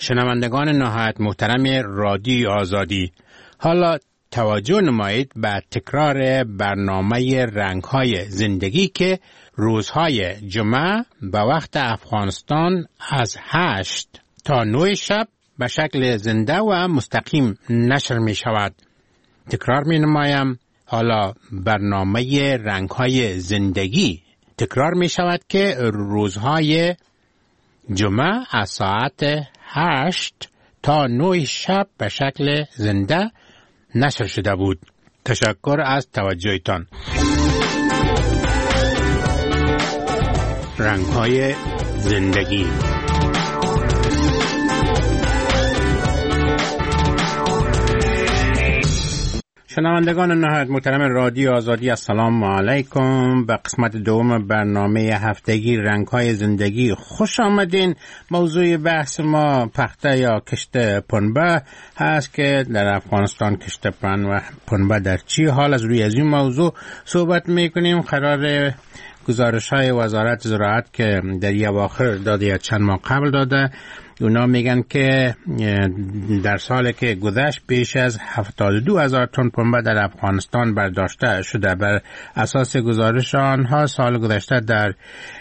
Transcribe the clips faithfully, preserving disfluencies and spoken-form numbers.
شنوندگان نهایت محترم رادیو آزادی، حالا توجه نمایید به تکرار برنامه رنگ‌های زندگی که روزهای جمعه به وقت افغانستان از هشت تا نه شب به شکل زنده و مستقیم نشر می شود. تکرار می نمایم، حالا برنامه رنگ‌های زندگی تکرار می شود که روزهای جمعه از ساعت هشت تا نه شب به شکل زنده نشر شده بود. تشکر از توجهتان. رنگ‌های زندگی. شنوندگان نهایت محترم رادیو آزادی، السلام علیکم. به قسمت دوم برنامه هفتگی رنگ‌های زندگی خوش آمدین. موضوع بحث ما پخته یا کشت پنبه هست که در افغانستان کشت پنبه در چی حال از روی از این موضوع صحبت میکنیم. قرار گزارش های وزارت زراعت که در یه اواخر داده یا چند ماه قبل داده، اونا میگن که در سال که گذشت بیش از هفتاد و دو هزار تن پنبه در افغانستان برداشته شده. بر اساس گزارش آنها سال گذشته در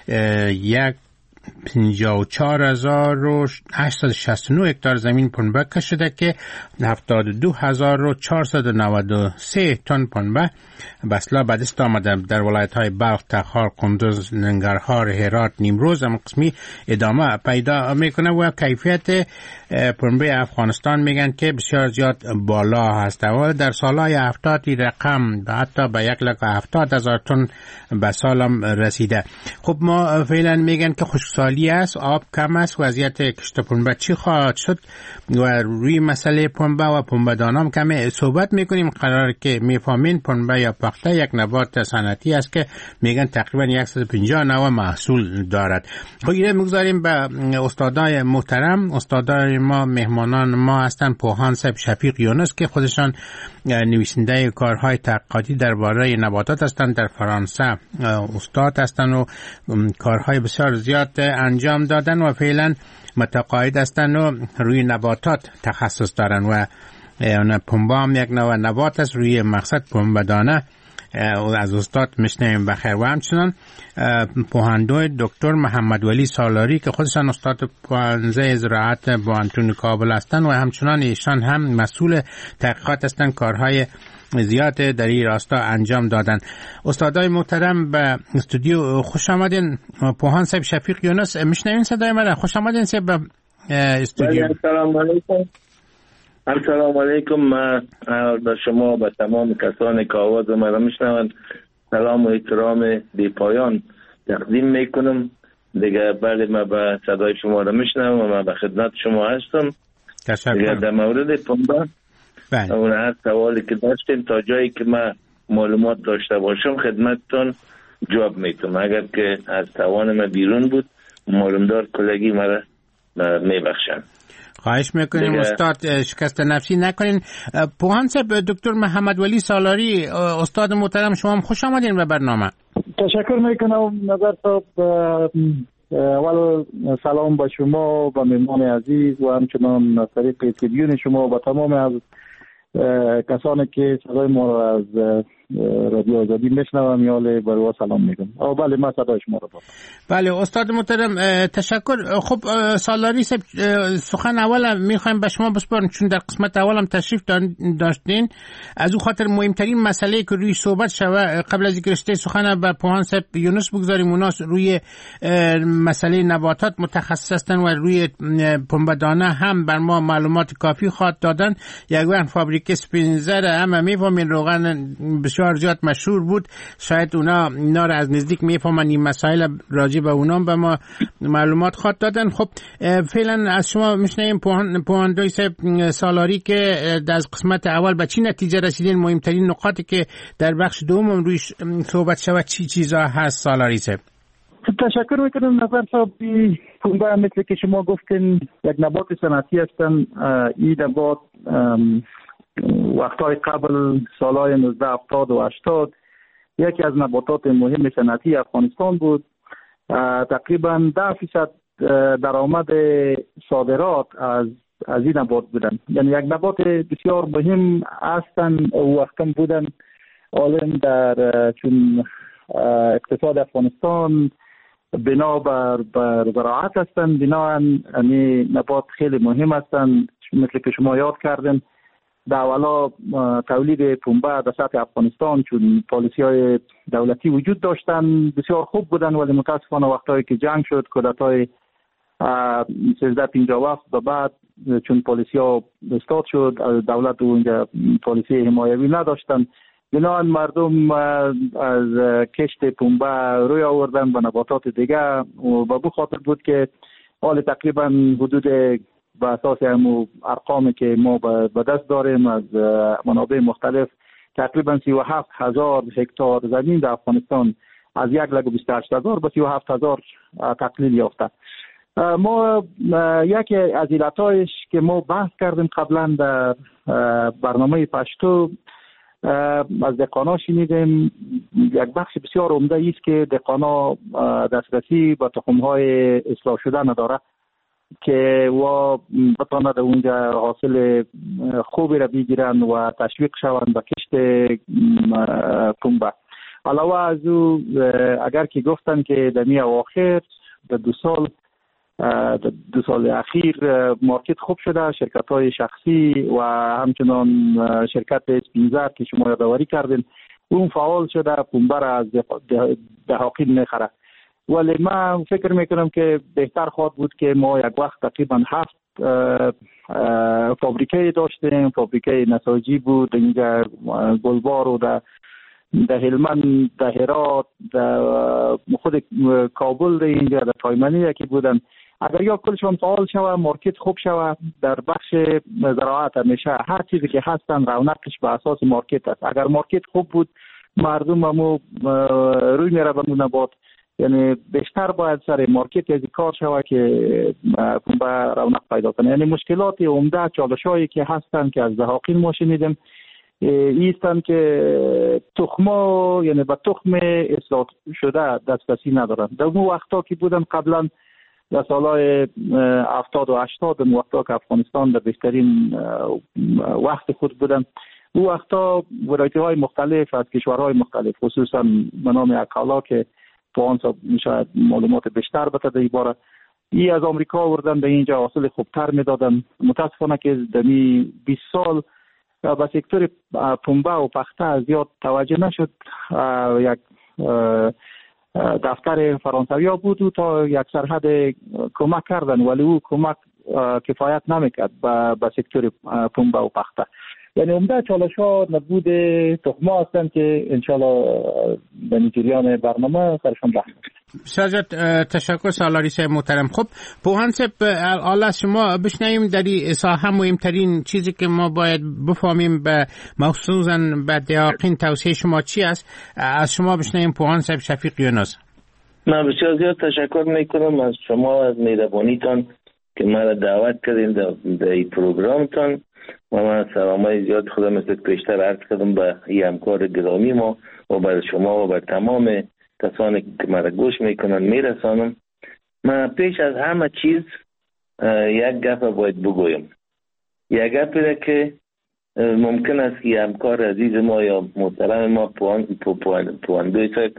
یک پنجاه و چهار هزار و هشتصد و شصت و نه هکتار زمین پنبه کشیده که هفتاد و دو هزار و چهارصد و نود و سه تن پنبه به اصطلاح به دست آمده. در ولایت‌های بلخ، تخار، قندوز، ننگرهار، هرات، نیمروز هم قسمی ادامه پیدا میکنه و کیفیت پنبه افغانستان میگن که بسیار زیاد بالا هست. اول در سالهای هفتاد رقم حتی به یک لک هفتاد هزار تن به سالم رسیده. خب ما فعلا میگن که خشکسالی است، آب کم است. وضعیت کشت پنبه چی خواهد شد و روی مسئله پنبه و پنبه دانام کمی صحبت میکنیم. قرار که میفهمین پنبه یا پخته یک نبات صنعتی است که میگن تقریبا صد و پنجاه نوع محصول دارد. خب اینه میگذاریم به استادای محترم. استادای ما مهمانان ما هستن پوهان صاحب شفیق یونس که خودشان نویسنده کارهای تحقیقاتی درباره نباتات هستند، در فرانسه استاد هستند و کارهای بسیار زیاد انجام دادن و فعلا متقاعد هستند و روی نباتات تخصص دارن و پنبه هم یک نوع نبات است روی مقصد پنبه دانه. از استاد میشنویم بخیر. و همچنان پوهندوی دکتر محمد ولی سالاری که خودشان استاد پوهنځی زراعت پوهنتون کابل هستند و همچنان ایشان هم مسئول تحقیقات هستند، کارهای زیاد در این راستا انجام دادن. استادای محترم به استودیو خوش آمدین. پوهان صاحب شفیق یونس میشنوین صدای من؟ خوش آمدین صاحب به استودیو. سلام علیکم. السلام علیکم. من به شما به تمام کسانی که آواز مرا میشنوند سلام و احترام بی پایان تقدیم میکنم. دیگه بعد ما به صدای شما را میشنوم و من به خدمت شما هستم. تشکر. در مورد پنبه اون هر سوالی که داشتیم تا جایی که من معلومات داشته باشم خدمتتون جواب میتونم. اگر که از توان من بیرون بود معلومدار کلگی مرا میبخشن. خواهش میکنیم استاد شکست نفسی نکنین. پوهان صاحب دکتر محمد ولی سالاری استاد محترم شما هم خوش آمدین به برنامه. تشکر میکنم نظر صاحب. اول سلام به شما و مهمان عزیز و همچنان از طریق تریبیون شما و تمام از کسانی که صدای ما را از رادیو آزادی میشنوم یاله برای سلام میگم. او بله من صدای شما را دارم. بله استاد محترم تشکر. خب سالاری صاحب سخن اول میخوایم به شما بسپارم چون در قسمت اول هم تشریف داشتین. از او خاطر مهمترین مسئله که روی صحبت شوه قبل از اینکه رشته سخن به پوهان صاحب یونس بگذاریم، اونا روی مسئله نباتات متخصص هستن و روی پنبه دانه هم بر ما معلومات کافی خواهد دادن. یک وقت فابریکه سپینزر هم میفهمین روغن بسیار زیاد مشهور بود، شاید اونا اینا را از نزدیک میفهمن، این مسائل راجع به اونا به ما معلومات خواهد دادن. خب فعلا از شما میشنیم پوهندوی صاحب سالاری که در قسمت اول به چی نتیجه رسیدین، مهمترین نقاطی که در بخش دوم روی صحبت شود چی چیزا هست سالاری صاحب؟ تشکر میکنم نظر صاحب. پنبه مثل که شما گفتین یک نبات صنعتی هستن. این نبات وقتهای قبل سالهای نوزده هفتاد و هشتاد یکی از نباتات مهم صنعتی افغانستان بود. تقریبا ده فیصد درآمد صادرات از از این نبات بودن. یعنی یک نبات بسیار مهم هستند و وقتم بودن عالم در چون اقتصاد افغانستان بنا بر بر زراعت هستند، بنابراین این نبات خیلی مهم هستند. مثل که شما یاد کردن در اولا تولید پنبه در سطح افغانستان چون پالیسی های دولتی وجود داشتن بسیار خوب بودن، ولی متاسفانه وقتایی که جنگ شد کودتای سیزده پنجاه و هفت به بعد چون پالیسی ها استاد شد، دولت اونجا پالیسی حمایوی نداشتن، بنابراین مردم از کشت پنبه روی آوردن به نباتات دیگه و به بو خاطر بود که حال تقریبا حدود به اساس همو ارقامی که ما به دست داریم از منابع مختلف تقریبا سی و هفت هزار هکتار زمین در افغانستان از یک لگ و بیست و هشت هزار به سی و هفت هزار تقلیل یافته. ما یکی از علتایش که ما بحث کردیم قبلا در برنامه پشتو از دهقانا شنیدیم، یک بخش بسیار عمده است که دهقانا دسترسی به تخم‌های اصلاح شده نداره که و بتانه در اونجا حاصل خوبی را بگیرن و تشویق شوند به کشت پنبه. علاوه از او اگر که گفتن که در می اواخر در دو سال دو سال اخیر مارکت خوب شده، شرکت های شخصی و همچنان شرکت اسپینزر که شما یادآوری کردین اون فعال شده، پنبه را از دهاقین میخره. ولی من فکر میکنم که بهتر خواهد بود که ما یک وقت تقریبا هفت فابریکه داشتیم، فابریکه نساجی بود اینجا گلبار و در در هلمند، در هرات، در خود کابل، در اینجا در تایمنی یکی بودن. اگر یا کلشان فعال شوه، مارکت خوب شوه، در بخش زراعت همیشه هر چیزی که هستن رونقش به اساس مارکت است. اگر مارکت خوب بود مردم همو روی میره به نبات، یعنی بیشتر باید سر مارکت از کار شوه که به رونق پیدا کنه. یعنی مشکلات عمده چالشایی که هستن که از دهاقین ما شنیدیم ایستن که تخما یعنی به تخم اصلاح شده دسترسی ندارن. در اون وقتا که بودن قبلا در سالهای هفتاد و هشتاد وقتا که افغانستان در بهترین وقت خود بودن، اون وقتا ورایتی های مختلف از کشورهای مختلف خصوصا به نام اکالا که فوان صاحب شاید معلومات بیشتر بده در این باره، ای از آمریکا آوردن به اینجا حاصل خوبتر میدادن. متاسفانه که در بیست سال به سکتور پنبه و پخته زیاد توجه نشد. یک دفتر فرانسوی ها بود و تا یک سرحد کمک کردن ولی او کمک کفایت نمیکرد به سکتور پنبه و پخته. یعنی عمده چالش ها نبود تخمه هستند که انشالله به نیجریان برنامه سرشان رحم. سجاد تشکر سالاریس محترم. خب پوهان صاحب حالا از شما بشنویم در این ساحه مهمترین چیزی که ما باید بفهمیم به مخصوصا به دهاقین توصیه شما چی است؟ از شما بشنویم پوهان صاحب شفیق یونس. من بسیار زیاد تشکر میکنم از شما از مهربانیتان که مرا دعوت کردین در این پروگرامتان و من سلامای زیاد خدا مثل پیشتر عرض کردم به این همکار گرامی ما و بر شما و بر تمام کسانی که مرا گوش میکنن میرسانم. من پیش از همه چیز یک گپ باید بگویم، یک گپی که ممکن است که همکار عزیز ما یا محترم ما پواندوی صاحب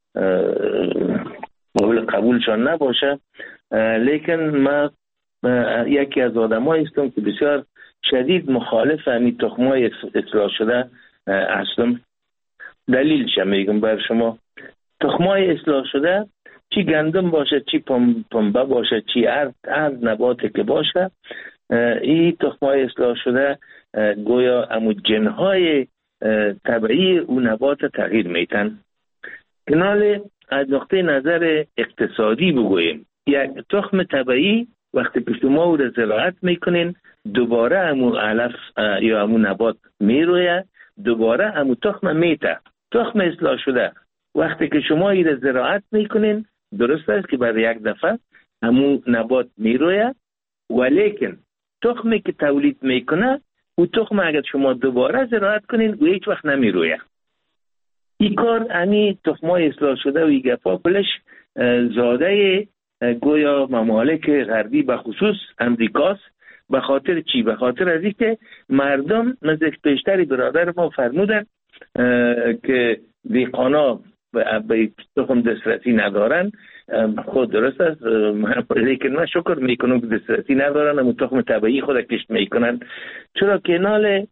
قابل قبولشان نباشه، لیکن من یکی از آدمایی هستم که بسیار شدید مخالف همین تخمای اصلاح شده هستم. دلیلش میگم بر شما. تخمای اصلاح شده چی گندم باشه، چی پنبه باشه، چی هر هر نباتی که باشه، این تخمای اصلاح شده گویا امو جنهای طبیعی اون نبات تغییر میتن. کنال از نقطه نظر اقتصادی بگوییم، یک تخم طبیعی وقتی که شما او را زراعت میکنین دوباره امو علف یا امو نبات میرویه، دوباره امو تخم میته. تخم اصلاح شده وقتی که شما این را زراعت میکنین درست است که برای یک دفعه امو نبات میرویه، ولیکن تخمی که تولید میکنه او تخم اگر شما دوباره زراعت کنین او هیچ وقت نمیرویه. این کار امی تخمای اصلاح شده و این گپا کلش زاده گویا ممالک غربی به خصوص امریکاست. به خاطر چی؟ به خاطر از اینکه مردم نزدیک پیشتری برادر ما فرمودن که دیقانا به تخم دسترسی ندارن. خود درست است، لیکن من شکر میکنم که دسترسی ندارن، اما تخم طبیعی خود کشت میکنن. چرا که نال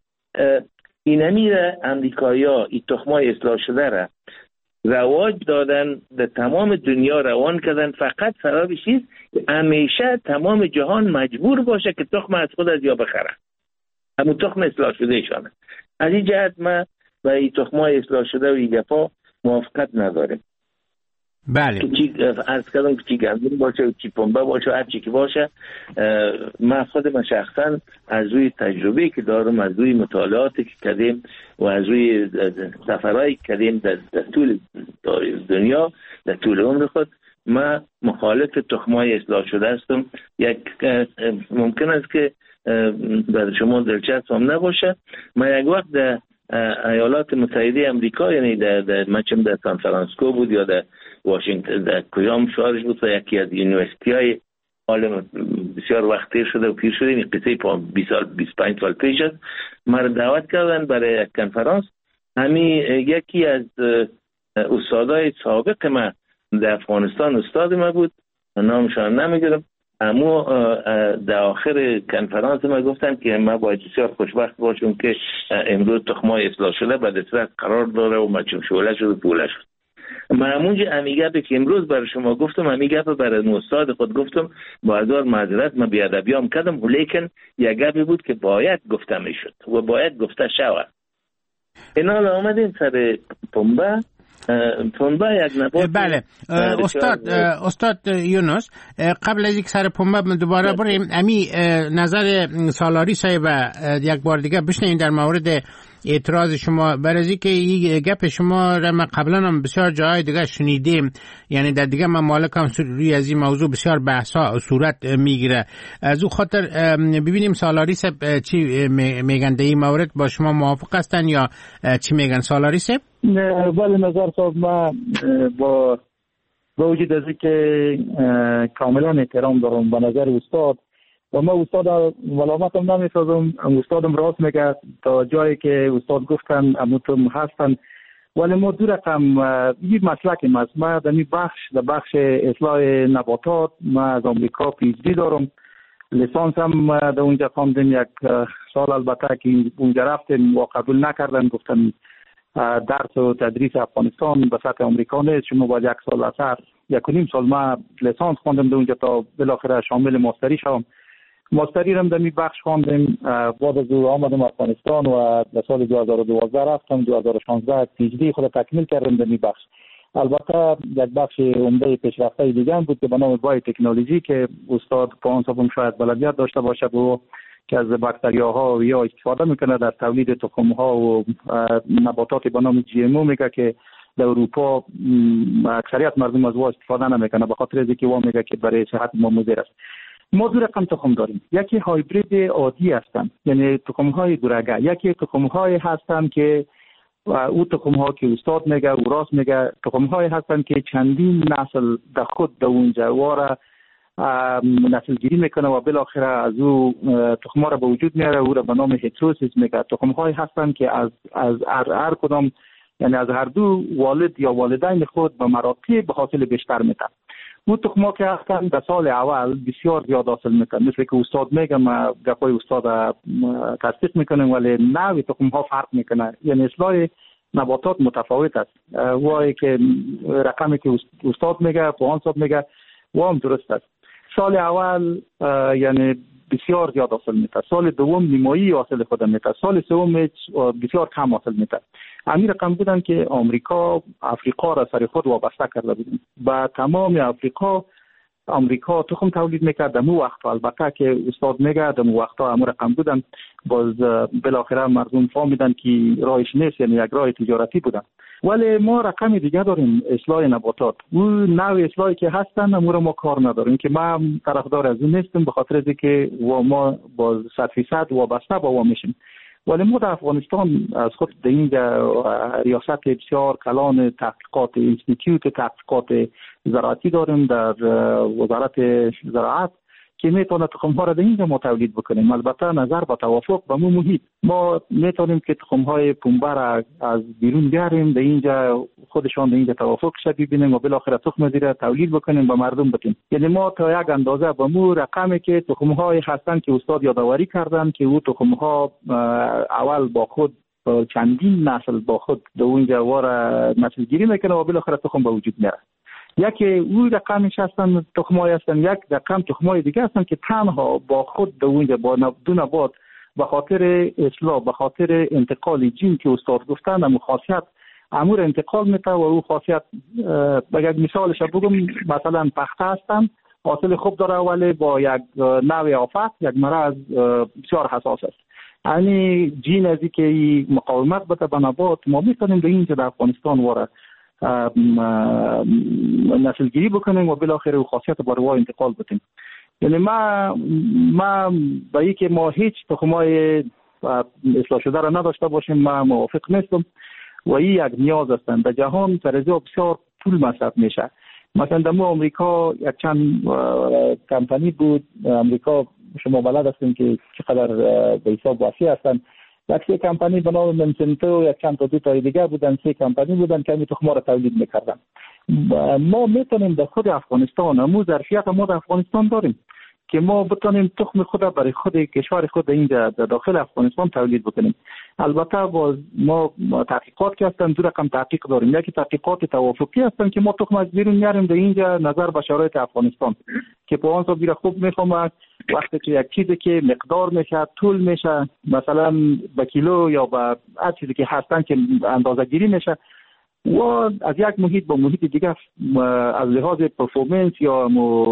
اینمی را امریکایی ها این تخمای اصلاح شده را رواج دادن، در تمام دنیا روان کردن، فقط سببش است که همیشه تمام جهان مجبور باشه که تخم از خود از یا بخره، اما تخم اصلاح شده شانه. از این جهت ما با این تخمای اصلاح شده و این گفا موافقت نداریم. بله. که چی عرض کردم که چی گندم باشه و چی پنبه باشه و هر چی که باشه. من خود من شخصا از روی تجربه که دارم، از روی مطالعاتی که کردیم و از روی سفرهایی که کردیم در, در طول دنیا، در طول عمر خود، من مخالف تخمای اصلاح شده هستم. یک ممکن است که در شما دلچسب هم نباشه، من یک وقت در ایالات متحده امریکا، یعنی در, در مچم در سان فرانسیسکو بود یا در واشنگتن، در کجام شهرش بود، یکی از یونیورسیتی های عالم بسیار وقت تیر شده و پیر شده، این قصه بیست سال بیست و پنج سال پیش است، مرا دعوت کردن برای یک کنفرانس. همین یکی از استادای سابق ما در افغانستان استاد ما بود، نامشان نمیگیرم، اما در آخر کنفرانس ما گفتن که ما باید بسیار خوشبخت باشم که امروز تخمای اصلاح شده به دسترس قرار داره و مچم شعله شد و پوله شد. من همونجا همی گپی که امروز برای شما گفتم، همی گپ برای استاد خود گفتم، با هزار معذرت من بیادبیام کردم، ولیکن یک گپی بود که باید گفته میشد و باید گفته شود. اینا آمدیم سر پنبه. پنبه یک نبات. بله استاد استاد یونس، قبل از یک سر پنبه دوباره بریم امی نظر سالاری صاحب یک بار دیگه بشنیم در مورد اعتراض شما. برای که این گپ شما را ما قبلا هم بسیار جای دیگه شنیدیم، یعنی در دیگه ممالک هم روی از این موضوع بسیار بحثا صورت میگیره. از او خاطر ببینیم سالاری صاحب چی میگن در این مورد، با شما موافق هستن یا چی میگن سالاری صاحب؟ بله نظر صاحب، ما با با وجود از که کاملا احترام دارم به نظر استاد و ما استاد ملامتم نمیسازم، استادم راست میگه تا جایی که استاد گفتن اموتم هستن، ولی ما دو رقم یک مسلک ما ما در این بخش در بخش اصلاح نباتات ما از آمریکا پی اچ دی دارم، لیسانس هم در اونجا خواندم یک سال، البته که اونجا رفتم و قبول نکردن، گفتن درس و تدریس افغانستان به سطح آمریکا نیست، شما باید یک سال اثر یک و نیم سال. ما لیسانس خواندم در اونجا تا بالاخره شامل ماستری شدم. ماستری هم در می بخش خواندم، بعد از او آمدم افغانستان و در سال دو هزار و دوازده رفتم، دو هزار و شانزده پی اچ دی خود تکمیل کردم در می بخش. البته یک بخش عمده پیشرفته دیگه هم بود که به نام بای تکنولوژی که استاد پانصافم شاید بلدیت داشته باشه، و که از باکتریاها یا استفاده میکنه در تولید تخم‌ها و نباتات به نام جی ام او، میگه که در اروپا اکثریت مردم از او استفاده نمیکنه به خاطر اینکه او میگه که برای صحت ما مضر است. ما دو رقم تخم داریم، یکی هایبرید عادی هستن، یعنی تخم‌های دورگه، یکی تخم‌های هستن که او تخم‌ها که استاد میگه او راست میگه، تخم‌های هستن که چندین نسل در خود در اونجا واره نسل گیری میکنه و بالاخره از او تخم‌ها را به وجود میاره، او را به نام هتروسیس میگه. تخم‌های هستن که از از هر هر کدام، یعنی از هر دو والد یا والدین خود به مراتب حاصل بیشتر میتن. اون تخم‌ها که هستن در سال اول بسیار زیاد حاصل میکنن، مثل که استاد میگه، ما گپای استاد تصدیق میکنیم، ولی نوع تخم‌ها فرق میکنه، یعنی اصلاح نباتات متفاوت است. وای که رقمی که استاد میگه، پوهانصاحب میگه، و هم درست است. سال اول یعنی بسیار زیاد حاصل میده، سال دوم نیمایی حاصل خود میده، سال سوم بسیار کم حاصل میده. همین رقم بودن که آمریکا افریقا را سر خود وابسته کرده بودن، با تمام افریقا آمریکا تخم تولید میکرد. در مو وقت البته که استاد میگه در مو وقتا همون رقم بودن، باز بالاخره مردم فهمیدن که راهش نیست، یعنی یک راه تجارتی بودن. ولی ما رقم دیگه داریم، اصلاح نباتات. اون نوع اصلاحی که هستن امور ما کار نداریم، که ما طرفدار از اون نیستم، به خاطر اینکه و ما با صد فیصد وابسته با و میشیم. ولی ما در افغانستان از خود در اینجا ریاست بسیار کلان تحقیقات اینستیتوت تحقیقات زراعتی داریم در وزارت زراعت که میتونه تخم ها را در اینجا ما تولید بکنیم. البته نظر به توافق به مو محیط ما میتونیم که تخم های پنبه را از بیرون بیاریم در اینجا خودشان در اینجا توافق شد ببینیم و بالاخره تخم زیر تولید بکنیم به مردم بدیم. یعنی ما تا یک اندازه به مو رقمی که تخم های هستن که استاد یادآوری کردن که او تخم ها اول با خود چندین نسل با خود در اونجا وار نسل گیری میکنه و بالاخره تخم به وجود میاره. یکی او رقمش هستن تخمای هستن، یک رقم تخمای دیگه هستن که تنها با خود در اونجا با دو نبات به خاطر اصلاح به خاطر انتقال جین که استاد گفتن امو خاصیت امور انتقال میته و او خاصیت بگه مثالش بگم مثلا پخته هستن حاصل خوب داره ولی با یک نوع آفت یک مرض بسیار حساس است. یعنی جین ازی که مقاومت بده به نبات ما میتونیم در اینجا در افغانستان واره نسل گیری بکنیم و بالاخره خاصیت باروا انتقال بدیم. یعنی ما ما با اینکه ما هیچ تخمای اصلاح شده را نداشته باشیم ما موافق نیستم و این یک نیاز هستند. در جهان ترزیع بسیار پول مصرف میشه. مثلا در آمریکا یک چند کمپانی بود، امریکا شما بلد هستین که چقدر به حساب وسیع هستند. یک سه کمپانی به نام منسنتو یک چند تا دو تا دیگه بودن، سه کمپانی بودن که می تخم را تولید میکردن. ما میتونیم در خود افغانستان همون ظرفیت ما در افغانستان داریم که ما بتونیم تخم خود برای خود کشور خود اینجا در داخل افغانستان تولید بکنیم. البته با ما تحقیقات که هستن دو رقم تحقیق داریم. یکی تحقیقات توافقی هستن که ما تخم از بیرون میاریم در اینجا نظر به شرایط افغانستان که په اون بیره خوب میفهمه وقتی که یک چیزی که مقدار میشه طول میشه مثلا به کیلو یا به هر چیزی که هستن که اندازه گیری میشه و از یک محیط با محیط دیگه از لحاظ پرفورمنس یا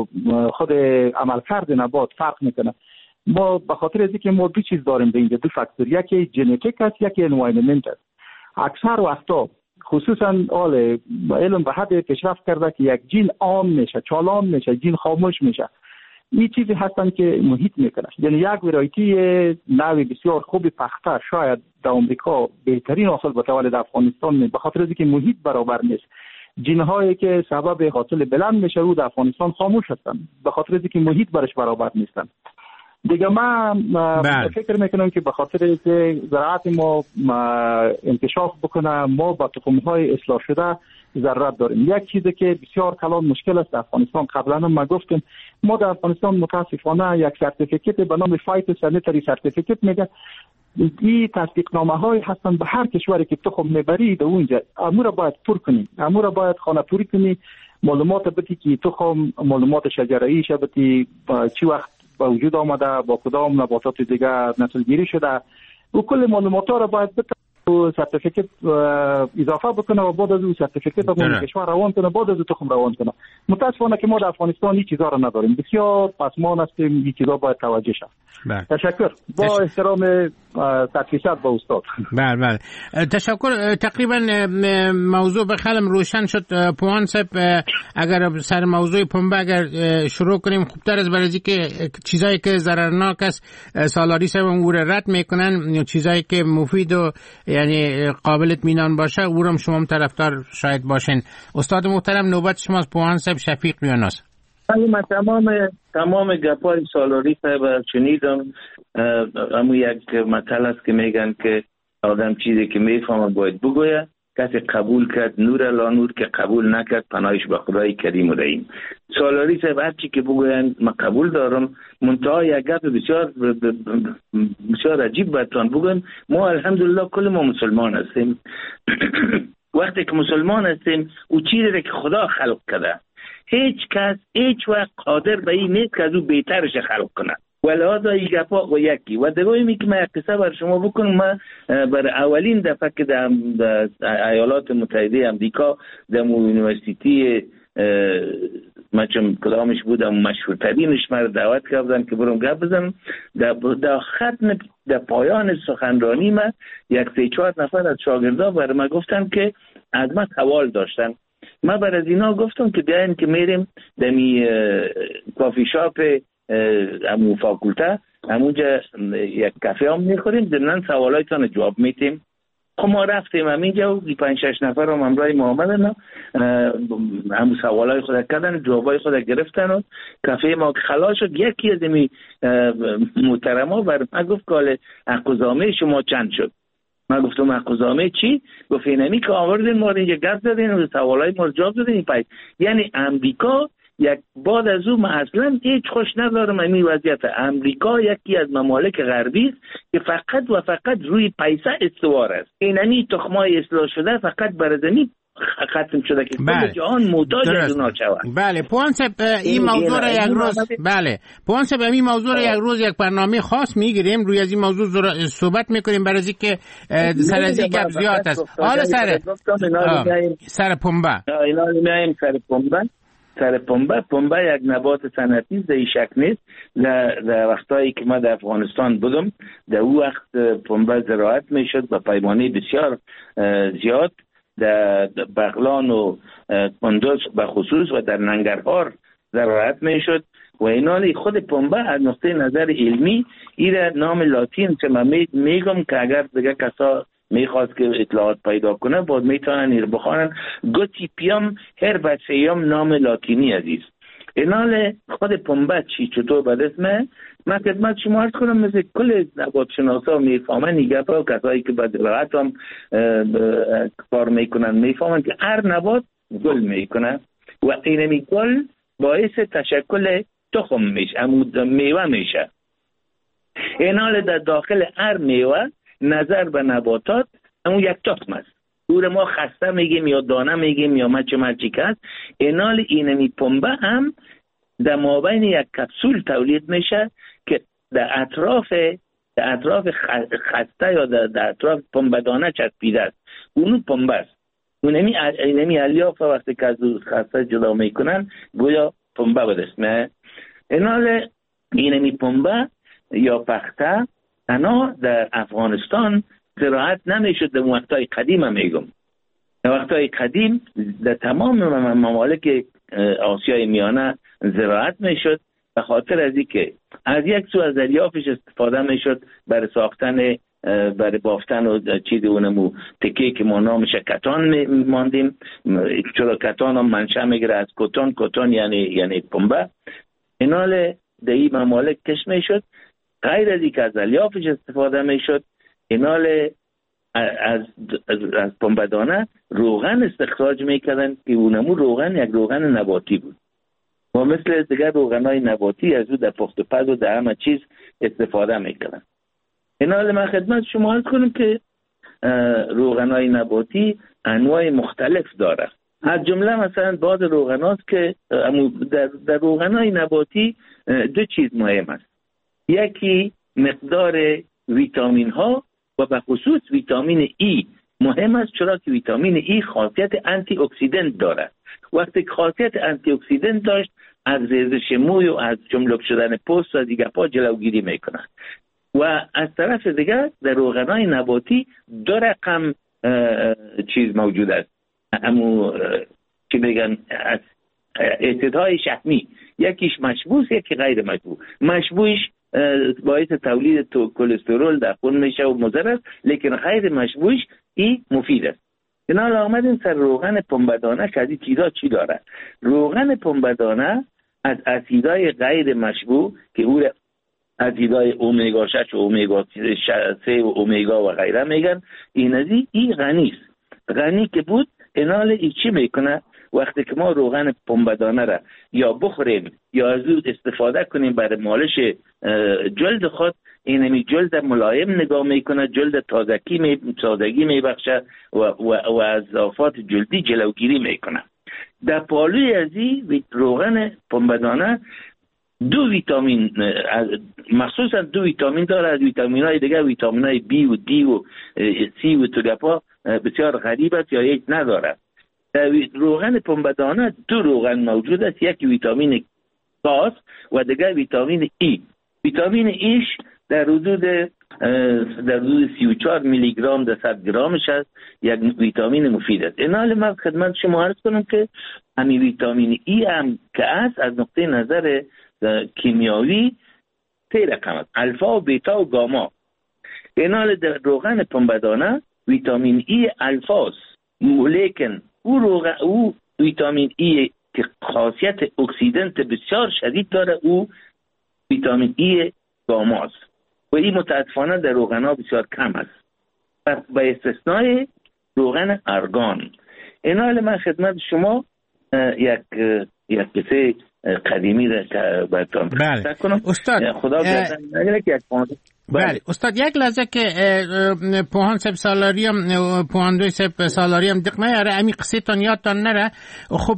خود عملکرد نبات فرق میکنه. ما به خاطر از اینکه ما دو چیز داریم در اینجا، دو فاکتور، یکی ژنتیک است یکی انوایرنمنت است. اکثر وقتا خصوصا آل علم به حد پیشرفت کرده که یک جین عام میشه، چالان میشه، جین خاموش میشه. این چیزی هستن که محیط میکنه. یعنی یک ورایتی نوع بسیار خوبی پخته شاید در آمریکا بهترین حاصل بتواند در افغانستان می به خاطر اینکه محیط برابر نیست. جین‌هایی که سبب حاصل بلند میشه رو در افغانستان خاموش هستن به خاطر اینکه محیط برش برابر نیستن. دیگه من فکر میکنم که به خاطر اینکه زراعت ما انکشاف بکنه ما با تخم‌های اصلاح شده ضرورت داریم. یک چیزی که بسیار کلان مشکل است در افغانستان قبلا هم ما گفتیم ما در افغانستان متاسفانه یک سرتیفیکت به نام فایت سانیتری سرتیفیکت میگه. این تصدیقنامه های هستن به هر کشوری که تخم میبری در اونجا امور باید پر کنی، امور باید خانه پوری کنی، معلومات بدی که تخم معلومات شجره‌ای شبتی چی وقت با وجود آمده با کدام نباتات دیگه نسل گیری شده و کل معلومات ها را باید بده و سرتیفیکت اضافه بکنه و بعد از اون سرتیفیکت با کشور روان کنه بعد از تخم روان کنه. متاسفانه که ما در افغانستان این چیزا را نداریم. بسیار پسمان هستیم، این چیزا باید توجه شه. تشکر. با تش... احترام صد درصد با استاد. بله بله. تشکر. تقریبا موضوع به خلم روشن شد. پوان صاحب اگر سر موضوع پنبه اگر شروع کنیم خوبتر از برای که چیزایی که ضررناک است سالاری صاحب اون رد میکنن، چیزایی که مفید و یعنی قابل اطمینان باشه او رو شما طرفدار شاید باشین. استاد محترم نوبت شماست. پوان صاحب شفیق یونس. من تمام تمام گپای سالاری صاحب شنیدم. اما یک مطلب است که میگن که آدم چیزی که میفهمه باید بگویه. کسی قبول کرد نور الا نور، که قبول نکرد پناهش به خدای کریم و رحیم. سالاری صاحب هر چی که بگوین من قبول دارم. منتها یک گپ بسیار بسیار عجیب براتون بگم. ما الحمدلله کل ما مسلمان هستیم. وقتی که مسلمان هستیم او چیزی که خدا خلق کرده هیچ کس هیچ وقت قادر به این نیست که از او بهترش خلق کنه. ولهذا این گپا و یکی و دومی که من قصه بر شما بکنم. من بر اولین دفعه که در ایالات متحده آمریکا در یونیورسیتی من چون کدامش بودم مشهورترینش مرا دعوت کردن که برم گپ بزنم. در, در ختم در پایان سخنرانی من یک سه چهار نفر از شاگردا بر من گفتن که از من سوال داشتن. من بر از اینا گفتم که بیاین که میریم دمی کافی شاپ امو فاکولته همونجا یک کافه هم میخوریم، ضمن سوالایتان جواب میتیم. خب ما رفتیم همینجا و پنج شش نفر هم همراه ما آمدن، همون سوالای خود کردن، جوابای خود گرفتن و کافه ما خلاص شد. یکی از این محترما بر ما گفت که حقوزامه شما چند شد؟ ما گفتم حقوزامه چی؟ گفت اینمی که آوردین ما اینجا گفت دادین و سوالای ما جواب دادین. یعنی امریکا یک بعد از او، من اصلا هیچ خوش ندارم این وضعیت. امریکا یکی از ممالک غربی است که فقط و فقط روی پیسه استوار است. اینمی تخمای اصلاح شده فقط بر زمین ختم شده که بله. کل جهان محتاج از اونها شود. بله پوانسب این موضوع را یک روز بله پوانسب این موضوع را یک روز یک برنامه خاص میگیریم، روی از این موضوع صحبت میکنیم، برای اینکه سر از این گپ زیاد است. حالا سر سر پنبه اینا میایم سر پنبه سر پنبه پنبه یک نبات صنعتی است، در شک نیست. در وقتایی که ما در افغانستان بودم، در او وقت پنبه زراعت میشد به پیمانه بسیار زیاد در بغلان و کندوز به خصوص و در ننگرهار زراعت میشد و اینالی خود پنبه از نقطه نظر علمی این نام لاتین که من میگم که اگر دیگه کسا میخواست که اطلاعات پیدا کنه باید میتونن ایر بخوانن. گوتیپیوم هربسیوم نام لاتینی عزیز. اینال خود پنبه چی چطور بد اسمه؟ من خدمت شما عرض کنم مثل کل نبات شناسا میفهمن این گپ و کسایی که به زراعت هم کار میکنن میفهمن که هر نبات گل میکنه و اینمی گل باعث تشکل تخم میشه، میوه میشه. اینال در داخل هر میوه نظر به نباتات همون یک تخم است. دور ما خسته میگیم یا دانه میگیم یا مچ مچی کس. اینال اینمی پنبه هم در مابین یک کپسول تولید میشه که در اطراف در اطراف خسته یا در, در اطراف پنبه دانه چسبیده است. اونو پنبه است. اونمی اینمی الیاف وقتی که از خسته جدا میکنن گویا پنبه بود اسمه. اینال اینمی پنبه یا پخته انا در افغانستان زراعت نمیشد. در وقتای قدیم هم میگم، در وقتای قدیم در تمام ممالک آسیای میانه زراعت میشد به خاطر از اینکه از یک سو از الیافش استفاده میشد برای ساختن، برای بافتن و چیزی اونمو تکه که ما نامش کتان ماندیم. چرا کتان هم منشأ میگیره از کتان، کتان یعنی یعنی پنبه. اینال در این ممالک کش میشد. غیر از اینکه از الیافش استفاده میشد، اینال از از, از پنبه دانه روغن استخراج میکردن که اونمو روغن یک روغن نباتی بود و مثل دیگر روغنای نباتی از او در پخت و پز و در همه چیز استفاده میکردن. اینال من خدمت شما عرض کنم که روغنای نباتی انواع مختلف داره. از جمله مثلا بعض روغناست که در, در روغنای نباتی دو چیز مهم است. یکی مقدار ویتامین ها و به خصوص ویتامین ای مهم است، چرا که ویتامین ای خاصیت آنتی اکسیدنت دارد. وقتی خاصیت آنتی اکسیدنت داشت از ریزش موی و از جملک شدن پوست و دیگه پا جلوگیری میکنه. و از طرف دیگه در روغنای نباتی دو رقم چیز موجود است، همون چی میگن اسیدهای شحمی، یکیش مشبوع یکی غیر مشبوع. مشبوعش باعث تولید کلسترول در خون میشه و مضر است، لیکن غیر مشبوعش این مفید است. اینال آمدیم سر روغن پنبه دانه که از این چیزا چی داره. روغن پنبه دانه از اسیدهای غیر مشبوع که او اسیدهای اومگا شش و اومگا سه و اومگا و غیره میگن، این از این غنی است. غنی که بود اینال ای چی میکنه؟ وقتی که ما روغن پنبه دانه را یا بخوریم یا از او استفاده کنیم برای مالش جلد خود، اینمی جلد ملایم نگاه میکنه، جلد تازگی می تازگی میبخشه و, و, و از آفات جلدی جلوگیری میکنه. در پالوی از این روغن پنبه دانه دو ویتامین، مخصوصا دو ویتامین داره. از ویتامین های دیگه ویتامین های بی و دی و سی و توگپا بسیار غریب است یا هیچ نداره. در روغن پنبه دانه دو روغن موجود است، یک ویتامین کاس و دیگر ویتامین ای. ویتامین ایش در حدود در حدود سی و چهار میلی گرم در صد گرمش است، یک ویتامین مفید است. اینال من خدمت شما عرض کنم که همین ویتامین ای هم که است از نقطه نظر کیمیاوی سه رقم است: الفا و بیتا و گاما. اینال در روغن پنبه‌دانه ویتامین ای الفاست، لیکن او روغن او ویتامین ای که خاصیت اکسیدنت بسیار شدید داره او ویتامین ای گاماست و این متاسفانه در روغن ها بسیار کم است به استثنای روغن ارگان. اینال من خدمت شما یک یک قصه قدیمی را که براتون بله کنم. استاد خدا گردن نگیره که یک بله استاد یک لحظه که پوهان سب سالاری هم پوهان دوی سب سالاری هم دق نیاره امی قصه تان یادتان نره. خب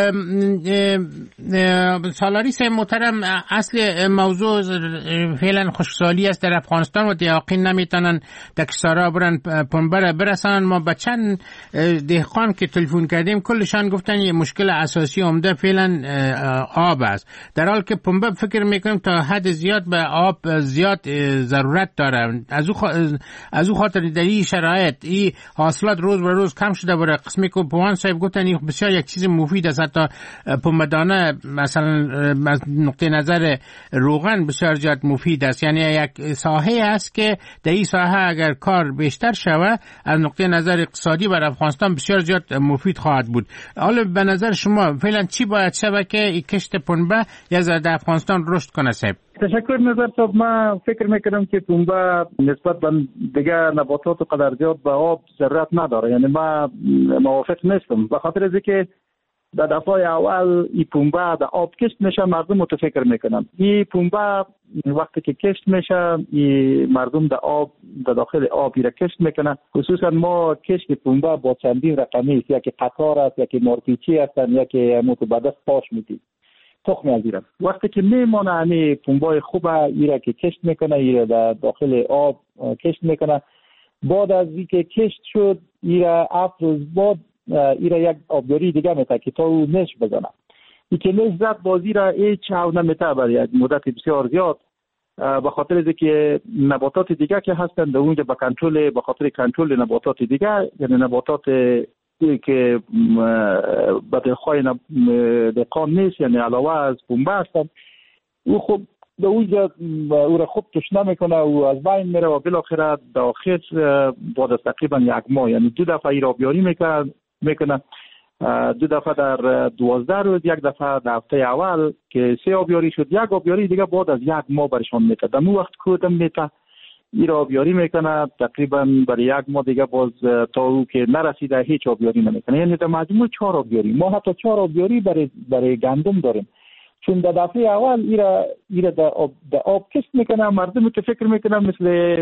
سالاری سب محترم اصل موضوع فعلا خوشسالی است در افغانستان و دیاقین نمیتونن دکشتارا برن پنبه برسانن. ما با چند دهقان که تلفن کردیم کلشان گفتن یه مشکل اساسی عمده فعلا آب است، در حال که پنبه فکر میکنیم تا حد زیاد به آب زیاد ضرورت داره. از او خ... از او خاطر در این شرایط این حاصلات روز به روز کم شده بره. قسمی که پوهان صاحب گفتن این بسیار یک چیز مفید است، حتی پنبه‌دانه مثلا از نقطه نظر روغن بسیار زیاد مفید است. یعنی یک ساحه است که در این ساحه اگر کار بیشتر شود از نقطه نظر اقتصادی بر افغانستان بسیار زیاد مفید خواهد بود. حالا به نظر شما فعلا چی باید شود که این کشت پنبه یا در افغانستان رشد کنه صاحب؟ تشکر نظر صاحب. من فکر میکنم که پنبه نسبت به دیگه نباتات و قدر زیاد به آب ضرورت نداره. یعنی من موافق نیستم به خاطر از اینکه در دفعه اول این پنبه در آب کشت میشه مردم متفکر میکنن. این پنبه وقتی که کشت میشه این مردم در آب در داخل آب را کشت میکنن. خصوصا ما کشت پنبه با چندین رقمی است، یکی قطار است، یکی مارپیچی هستن، یکی متبادل پاش میدید تخم میگیرن. وقتی که میمونه امی پنبه خوبه ایره که کشت میکنه، ایره در داخل آب کشت میکنه. بعد از اینکه کشت شد ایره هفت روز بعد ایره یک آبیاری دیگه میته که تا او نش بزنه. این که نش زد بازی را هیچ او نمیته برای یک مدت بسیار زیاد به خاطر از که نباتات دیگه که هستن در اونجا به کنترل به خاطر کنترل نباتات دیگه، یعنی نباتات که به دلخواه دهقان نیست، یعنی علاوه از پنبه هستن، او خب به اونجا او را خوب تشنه میکنه و از بین میره و بالاخره در آخر بعد از تقریبا یک ماه یعنی دو دفعه ای را آبیاری میکنه میکنه دو دفعه در دوازده روز، یک دفعه در هفته اول که سه آبیاری شد، یک آبیاری دیگه بعد از یک ماه برشان میکنه. در اون وقت کودم میته این را آبیاری میکنه تقریبا برای یک ماه دیگه باز تا او که نرسیده هیچ آبیاری نمیکنه. یعنی در مجموع چهار آبیاری. ما حتی چهار آبیاری برای برای گندم داریم، چون در دفعه اول ایرا ایرا در آب در آب کشت میکنه. مردم که فکر میکنن مثل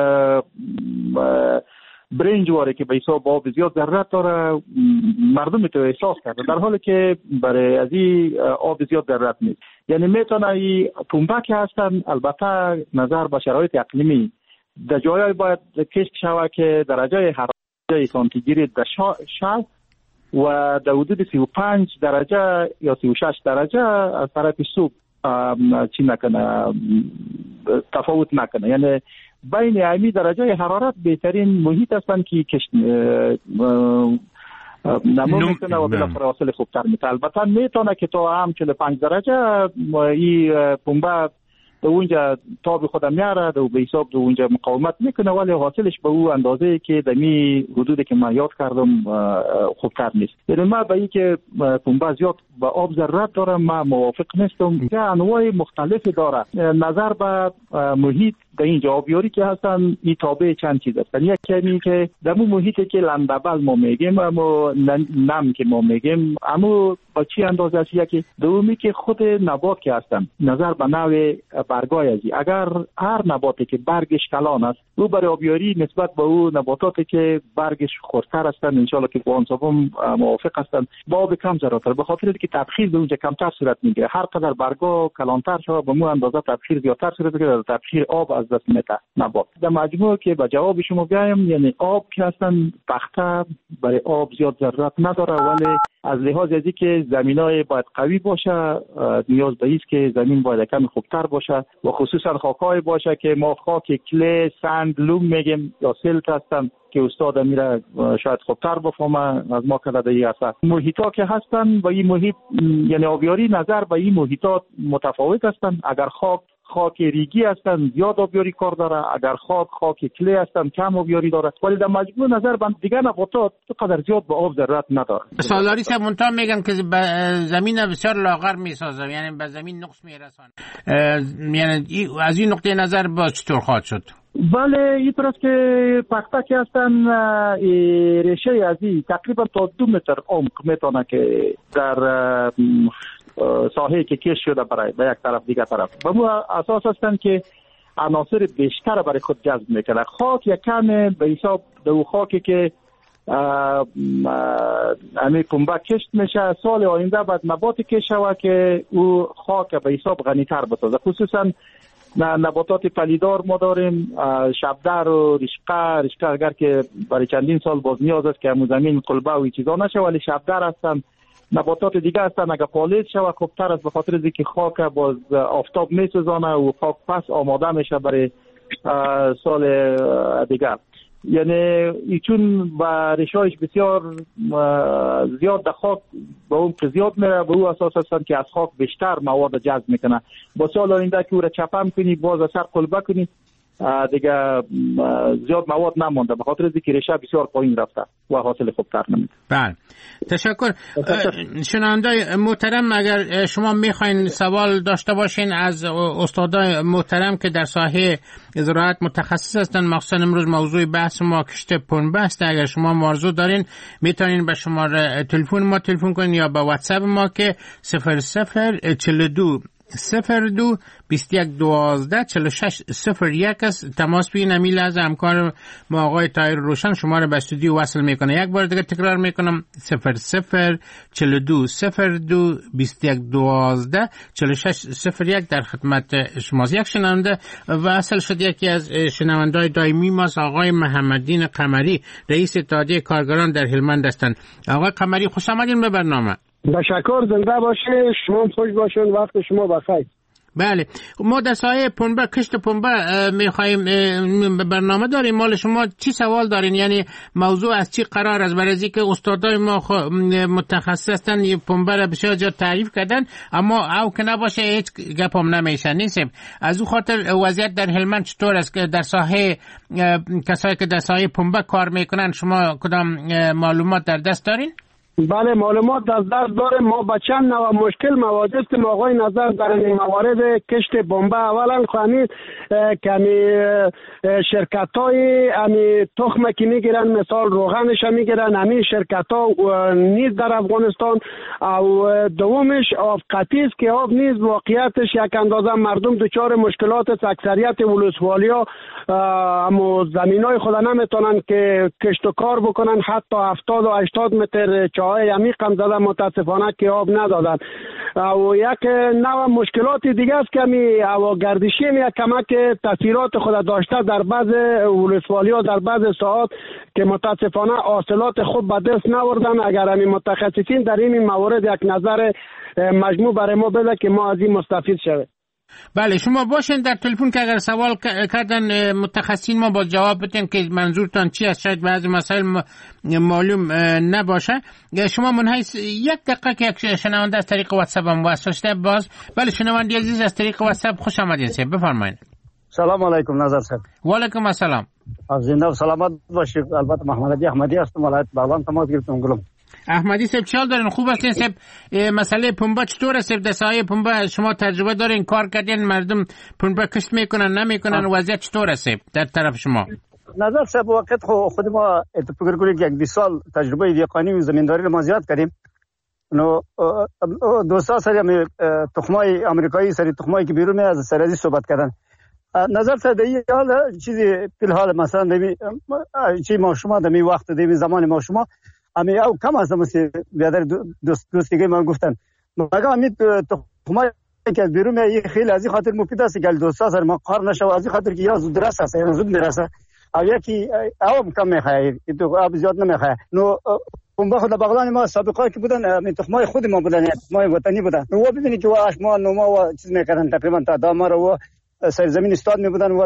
برنج واره که به حساب آب زیاد ضرورت داره، مردم تو احساس کرده، در حالی که برای از این آب زیاد ضرورت نیست. یعنی میتونه این پنبه که هستن البته نظر به شرایط اقلیمی در جایی باید کشت شود که درجه حرارت سانتیگراد در شصت و در حدود سی و پنج درجه یا سی و شش درجه از طرف صبح چی نکنه تفاوت نکنه. یعنی بین امی درجه حرارت بهترین محیط هستند که کشت نمو میکنه و بالاخره حاصل خوبتر میده. البته میتونه که تا هم چهل و پنج درجه این پنبه به اونجا تاب خودم میاره و به حساب به اونجا مقاومت میکنه، ولی حاصلش به اون اندازه که دمی حدودی که من یاد کردم خوبتر نیست. یعنی من به این که پنبه زیاد به آب ضرورت داره من موافق نیستم. که انواع مختلفی داره. نظر به محیط در اینجا آبیاری که هستن این تابع چند چیز هستن. یکی اینه که در اون محیطی که لندبل ما میگیم اما نم که ما میگیم اما با چی اندازه است؟ یکی دومی که خود نبات که هستن نظر به نوع برگای ازی، اگر هر نباتی که برگش کلان است او برای آبیاری نسبت به او نباتاتی که برگش خردتر هستن انشالله که با انصافم موافق هستن با آب کم ضرورت داره، به خاطر اینکه تبخیر به اونجا کمتر صورت میگیره. هر قدر برگا کلانتر شود به مو اندازه تبخیر زیادتر صورت میگیره، تبخیر آب از دست میده نبات. در مجموع که به جواب شما بیایم یعنی آب که هستن بخته برای آب زیاد ضرورت نداره، ولی از لحاظ ازی که زمینای باید قوی باشه نیاز به است که زمین باید کم خوبتر باشه و خصوصا خاکای باشه که ما خاک کله سند لوم میگیم یا سلت هستن که استاد میره شاید خوبتر بفهمه از ما که در این اصلا محیطا که هستن و این محیط یعنی آبیاری نظر به این محیطات متفاوت هستن. اگر خاک خاک ریگی هستن زیاد آبیاری کار داره، اگر خاک خاک کلی هستن کم آبیاری داره، ولی در مجموع نظر من دیگه نباتات قدر زیاد به آب ضرورت نداره. سالاری صاحب منتها میگن که زمین بسیار لاغر میسازه، یعنی به زمین نقص میرسانه، یعنی از این نقطه نظر باز چطور خواهد شد؟ بله این طور است که پختکی هستن ریشه از این تقریبا تا دو متر عمق میتونه که در ساحه که کش شده برای به یک طرف دیگه طرف و مو اساس هستن که عناصر بیشتر برای خود جذب میکنه. خاک یک کم به حساب دو خاکی که امی پنبه کشت میشه، سال آینده بعد نبات کش شوه که او خاک به حساب غنیتر بسازه. خصوصا نباتات پلیدار ما داریم، شبدر و رشقه. رشقه اگر که برای چندین سال باز نیاز است که همون زمین قلبه و چیزا نشه، ولی شبدر هستن، نباتات دیگه هستن اگر پالیز شوه خوبتر است، به خاطر از اینکه خاک باز آفتاب میسوزانه و خاک پس آماده میشه برای سال دیگه. یعنی ایچون با ریشایش بسیار زیاد در خاک به اون که زیاد میره، به اون اساس هستن که از خاک بیشتر مواد جذب میکنه. با سال آینده که او را چپم کنی باز اثر قلبه کنی دیگه زیاد مواد نمونده، به خاطر اینکه ریشه بسیار پایین رفته و حاصل خوبتر نمیده. بله تشکر. شنوندای محترم، اگر شما میخواین سوال داشته باشین از استادای محترم که در ساحه زراعت متخصص هستن، مخصوصا امروز موضوع بحث ما کشت پنبه است، اگر شما موضوع دارین میتونین به شماره تلفن ما تلفن کنین یا به واتساپ ما که صفر صفر چهل و دو صفر دو بیست و یک دوازده چهل و شش صفر یک است. تماس بگیرین. امیل از همکار ما آقای طاهر روشن شما رو به استودیو وصل میکنه. یک بار دیگه تکرار میکنم صفر صفر چهل و دو صفر دو بیست و یک دوازده چهل و شش صفر یک در خدمت شماست. یک شنونده وصل شد، یکی از شنونده‌های دائمی ماست، آقای محمدین قمری، رئیس اتحادیه کارگران در هلمند هستند. آقای قمری خوش آمدین به برنامه. تشکر، زنده باشه، شما خوش باشین، وقت شما بخیر. بله ما در سایه پنبه کشت پنبه میخوایم برنامه داریم. مال شما چی سوال دارین؟ یعنی موضوع از چی قرار است؟ برای اینکه استادای ما متخصص هستن پنبه را بسیار جا تعریف کردن، اما او که نباشه هیچ گپ هم نمیشه نیستیم. از او خاطر وضعیت در هلمند چطور است که در ساحه کسایی که در سایه پنبه کار میکنن شما کدام معلومات در دست دارین؟ بله معلومات در دست داریم. ما با چند نوع مشکل مواجه هستیم آقای نظر در این موارد کشت پنبه. اولا خواهیم کمی شرکت های امی تخم که میگیرن، مثال روغنش میگیرن، همین شرکت ها نیز در افغانستان. او دومش آب قطعی است که آب نیز واقعیتش یک اندازه مردم دچار مشکلات است. اکثریت ولسوالی ها اما زمین های خود نمیتونن که کشت و کار بکنن، حتی هفتاد و هشتاد متر چاهای عمیق هم زدن، متاسفانه که آب ندادن. و یک نوع مشکلات دیگه است که می او گردشی می کمک تاثیرات خود داشته در بعض ولسوالی ها در بعض ساعات که متاسفانه حاصلات خوب به دست نوردن. اگر همین متخصصین در این موارد یک نظر مجموع برای ما بده که ما از این مستفید شویم. بله شما باشین در تلفن که اگر سوال کردن متخصصین ما با جواب بدین که منظورتان چی است. شاید بعضی مسائل معلوم نباشه. شما منحیث یک دقیقه که یک شنونده از طریق واتساپ هم وصل شده باز. بله شنونده عزیز از طریق واتساپ خوش آمدید صاحب، بفرمایید. سلام علیکم نظر صاحب. و علیکم السلام. زنده و سلامت باشید. البته محمد علی احمدی هستم، ولایت بغلان تماس گرفتم. گلم احمدی صاحب چه حال دارین؟ خوب هستین صاحب؟ مسئله پنبه چطور است صاحب؟ در سایه پنبه شما تجربه دارین، کار کردین، مردم پنبه کشت میکنن نمیکنن، وضعیت چطور است صاحب در طرف شما؟ نظر صاحب وقت خود ما فکر کنید یک بیست سال تجربه دیقانی و زمینداری رو ما زیاد کردیم. نو دوستا سری هم تخمای امریکایی سری تخمایی که بیرون از سرازی صحبت کردن. نظر صاحب این حال چیزی فی الحال مثلا دمی چی ما شما دمی وقت دمی زمان ما شما امی او کم است مثل بیادر دوست دوست دیگه من گفتن مگه امی تخمای که از بیرون میاد خیلی از این خاطر مفید است که دوستا سر ما قهر نشه، از این خاطر که یا زود رسه است یا زود میرسه او یکی او کم میخواد تو آب زیاد نمیخواد. نو پنبه خود بغلان ما سابقه که بودن امی تخمای خود ما بودن، تخمای وطنی بودن. نو ببینید که واش ما نو ما چیز میکردن تقریبا تا دامار و سر زمین استاد می بودن و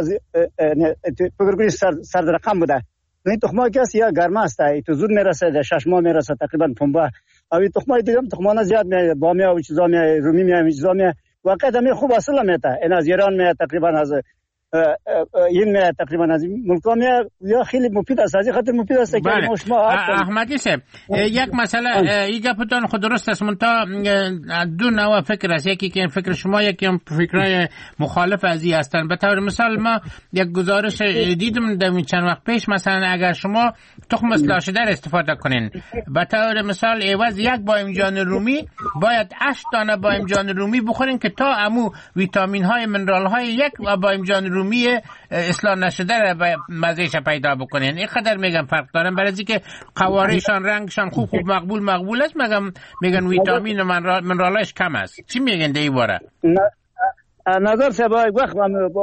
فکر کنید سر سر رقم بوده. این تخمه که است یا گرمه است، تو زود میرسه، در شش ماه میرسه تقریبا پنبه. اوی تخمه دیگه هم تخمانه زیاد می بامیه و چیزا می رومی می چیزا می واقعا همین خوب اصلا میته این از ایران میاد تقریبا از این میاد تقریبا از ملکا میاد یا خیلی مفید است از خاطر مفید است که ما شما احمدی صاحب یک مسئله این گپتون خود درست است منتها دو نوع فکر است یکی که فکر شما یکی هم فکرای مخالف از این هستن. به طور مثال ما یک گزارش دیدم در چند وقت پیش مثلا اگر شما تخم اصلاح شده استفاده کنین به طور مثال عوض یک بایمجان رومی باید هشت دانه بایمجان رومی بخورین که تا امو ویتامین های منرال های یک بایمجان رومی اصلاح نشده را مزهش پیدا بکنین. این قدر میگم فرق دارن برای اینکه قوارهشان رنگشان خوب خوب مقبول مقبول است مگم میگن ویتامین و منرالش کم است. چی میگن دی باره؟ نظر صاحب وقت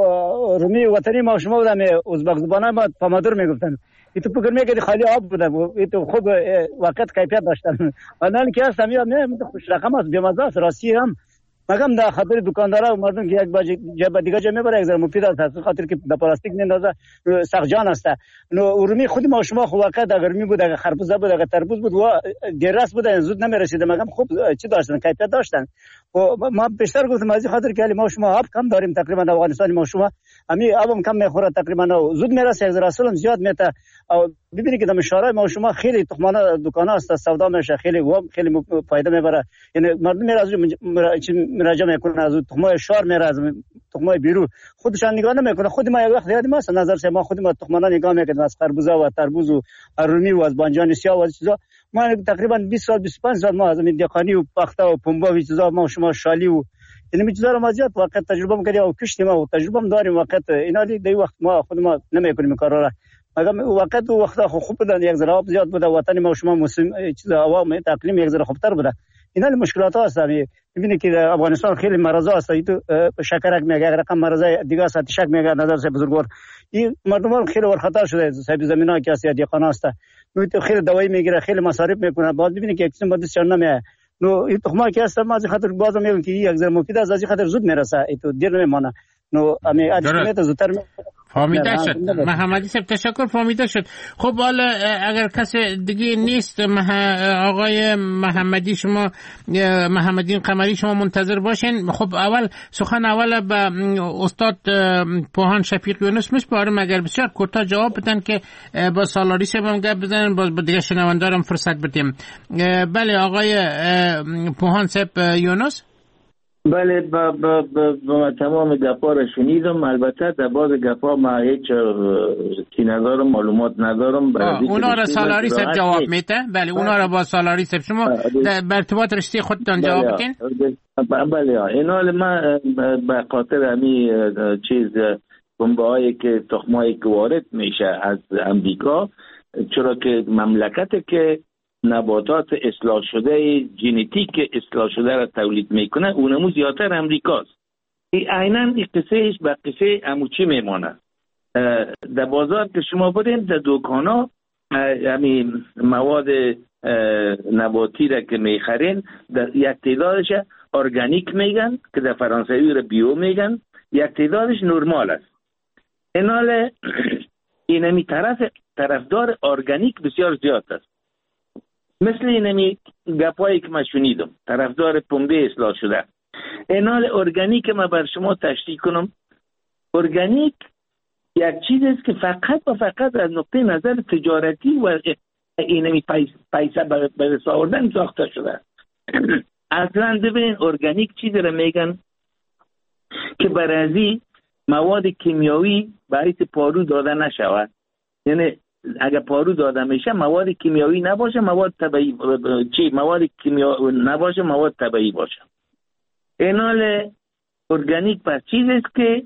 با رومی وطنی ما شما بودم ازبک زبانه ما پامادور میگفتن ای تو فکر میکردی خالی آب بوده ای تو خوب وقت کیفیت داشتن الان که هستم یا نه خوش رقم است بیمزه است راستی هم مگم در خاطر دکاندارا و مردم که یک باجی جبه دیگه جا میبره یک ذره مفید است خاطر که در پلاستیک میندازه سخت جان است. نو رومی خودی ما شما خو وقت در گرمی بود اگه خربوزه بود اگه تربوز بود و گرس بود زود نمیرسید مگم خوب چی داشتن کیفیت داشتن و ما بیشتر گفتم از خاطر که ما شما آب کم داریم تقریبا در افغانستان ما شما همین آبم کم میخوره تقریبا زود میرسه یک ذره اصلا زیاد میته او ببینید که در شهرهای ما شما خیلی تخمانه دکانا است سودا میشه خیلی و خیلی فایده میبره یعنی مردم میره از مراجعه میکنه از تخمای شهر میره از تخمای بیرون خودشان نگاه نمیکنه. خود ما یک وقت یادم است نظر شه ما خود ما تخمانا نگاه میکنیم از خربوزه و تربوز و رومی و از بانجان سیاه و چیزا ما تقریبا بیست سال بیست و پنج سال ما از این دهقانی و پخته و پنبه و چیزا ما شما شالی و این می چیزا رو ما زیاد واقعا تجربه می‌کردیم و کشتیم و تجربه داریم واقعا اینا دی وقت ما خود ما نمیکنیم کارا را مگم وقت و وقت خوب بودن یک ذره زیاد بوده وطن ما شما موسم چیز هوا می اقلیم یک ذره خوبتر بوده. اینا مشکلات هست می‌بینید که افغانستان خیلی مرضا است تو شکرک میگه رقم مرضای دیگه است تشک میگه نظر سے بزرگوار این مردم خیلی ور خطا شده صاحب زمینا که است یا دیقان است نو تو خیلی دوائی میگیره خیلی مصارف میکنه بعد ببینید که اکسیم بعد چرنا میه نو این تخمه که است ما از خاطر باز میگم که یک ذره مفید است از خاطر زود میرسه تو دیر نمیمونه نو امی ادمیت زودتر فهمیده شد. محمدی صاحب تشکر فهمیده شد. خب حالا اگر کسی دیگه نیست مح... آقای محمدی شما محمدین قمری شما منتظر باشین. خب اول سخن اول به استاد پوهان شفیق یونس میسپارم اگر بسیار کوتاه جواب بدن که با سالاری صاحب هم گپ بزنن باز با دیگه شنوندارم فرصت بدیم. بله آقای پوهان صاحب یونس. بله با, با, با, با تمام گپا را شنیدم. البته در بعض گپا ما هیچ چی ندارم معلومات ندارم. اونا را سالاری صاحب جواب میده. بله اونا را با سالاری صاحب شما به ارتباط رشته خودتان جواب بدین. بله اینا ما به خاطر همین چیز بمبه هایی که تخمایی که وارد میشه از امریکا چرا که مملکتی که نباتات اصلاح شده ژنتیک اصلاح شده را تولید میکنه اونمو زیادتر امریکاست. این عیناً این قصهش به قصه اموچی میمانه. در بازار که شما برین در دکانا همین مواد نباتی را که میخرین در یک تعدادش ارگانیک میگن که در فرانسوی را بیو میگن یک تعدادش نرمال است. اینال اینمی طرف طرفدار ارگانیک بسیار زیاد است. مثل اینمی گپایی که من شنیدم طرفدار پنبه اصلاح شده. اینال ارگانیک ما بر شما تشریح کنم. ارگانیک یک چیز است که فقط و فقط از نقطه نظر تجارتی و اینمی پیسه به دست آوردن ساخته شده. اصلا ببین ارگانیک چیزی را میگن که برازی مواد کیمیایی باید پارو داده نشود. یعنی اگر پارو داده میشه مواد کیمیایی نباشه مواد طبیعی چی مواد کیمیایی نباشه مواد طبیعی باشه. اینال ارگانیک پس چیزی است که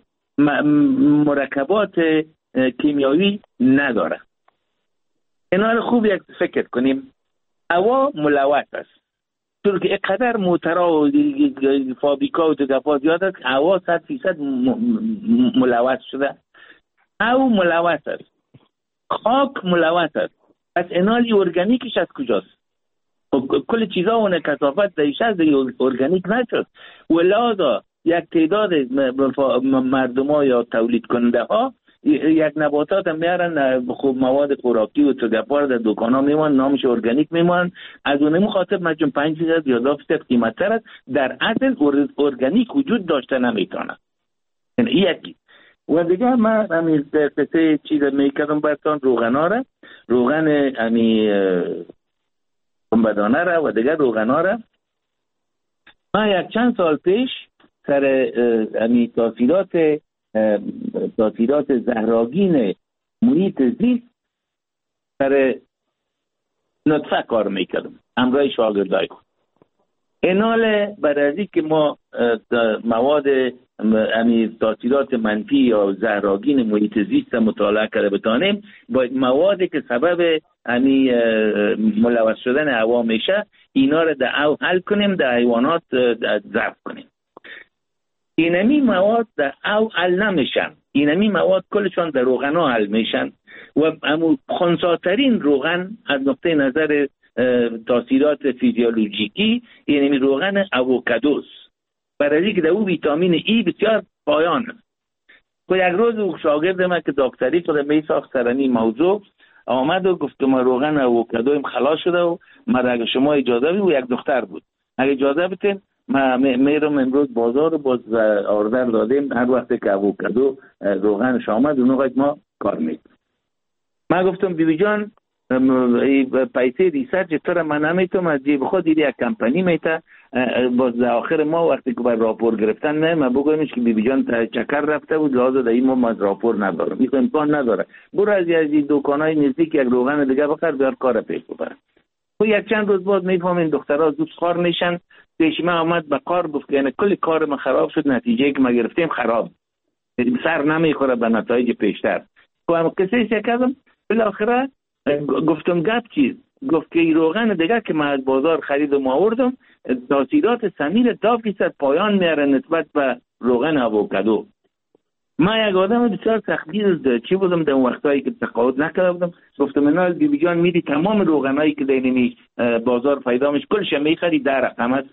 مرکبات کیمیایی نداره. اینال خوب یک فکر کنیم. هوا ملوث است. چون که اینقدر موترها و فابریکا و دگفا زیاد است هوا صد فیصد ملوث شده. او ملوث است. خاک ملوث است. پس اینالی ارگانیکش از کجاست؟ کل چیزا اون کثافت دیش از ارگانیک نشد. ولذا یک تعداد مردم ها یا تولید کننده ها یک نباتات هم میارن خوب مواد خوراکی و تگپار در دکان ها میمان، نامش ارگانیک میمان. از اون خاطر من چون پنج درصد یا ده درصد قیمت‌تر است، در اصل ارگانیک وجود داشته نمیتونه. یعنی یکی و دیگه من همین قصه چیز میکردم براتون، روغنا را، روغن همی بدانه را و دیگه روغنا را من یک چند سال پیش سر همی تاثیرات تاثیرات زهرآگین محیط زیست سر نطفه کار میکردم همراه شاگردای خود. این حال بعد از اینکه ما مواد یعنی تاثیرات منفی یا زهرآگین محیط زیست مطالعه کرده بتانیم، باید موادی که سبب یعنی ملوث شدن هوا میشه اینا رو در او حل کنیم، در حیوانات ضبط کنیم. اینمی مواد در او حل نمیشن، اینمی مواد کلشان در روغن ها حل میشن و امو خنثی‌ترین روغن از نقطه نظر تاثیرات فیزیولوژیکی اینمی روغن اووکادوس، برای اینکه در او ویتامین ای بسیار پایان. خب یک روز او شاگرد من که دکتری خود می ساخت سرانی موضوع آمد و گفت ما روغن اووکادویم خلاص شده و ما اگه شما اجازه بدید، و یک دختر بود، اگه اجازه بدید ما میرم امروز بازار باز آردر دادیم، هر وقت که اووکادو روغنش آمد اون وقت ما کار میکنیم. من گفتم بیبی جان پیسه ریسرچ تو را من نمیتونم از جیب خود دیدی یک کمپانی میته، باز آخر ما وقتی که بر راپور گرفتن نه ما بگویمش که بیبی جان چکر رفته بود لازم در این ما راپور ندارم، این امکان نداره، برو از این دکانای نزدیک یک روغن دیگه بخر بیار کار پیش ببر. خب یک چند روز بعد میفهمین دخترها زود خار میشن. پیش من آمد به کار گفت یعنی کل کار ما خراب شد، نتیجه که ما گرفتیم خراب، سر نمیخوره به نتایج پیشتر. خب اما قصه چه کردم بالاخره گفتم گپ چیز، گفت که این روغن دیگه که من از بازار خریدم آوردم تاثیرات سمیر دو فیصد پایان میاره نسبت به روغن اووکادو. من یک آدم بسیار سختگیر چی بودم در وقتایی که تقاعد نکرده بودم، گفتم اینا بیبی جان میری تمام روغنایی که در بازار پیدا میشه کلش میخری در رقم است،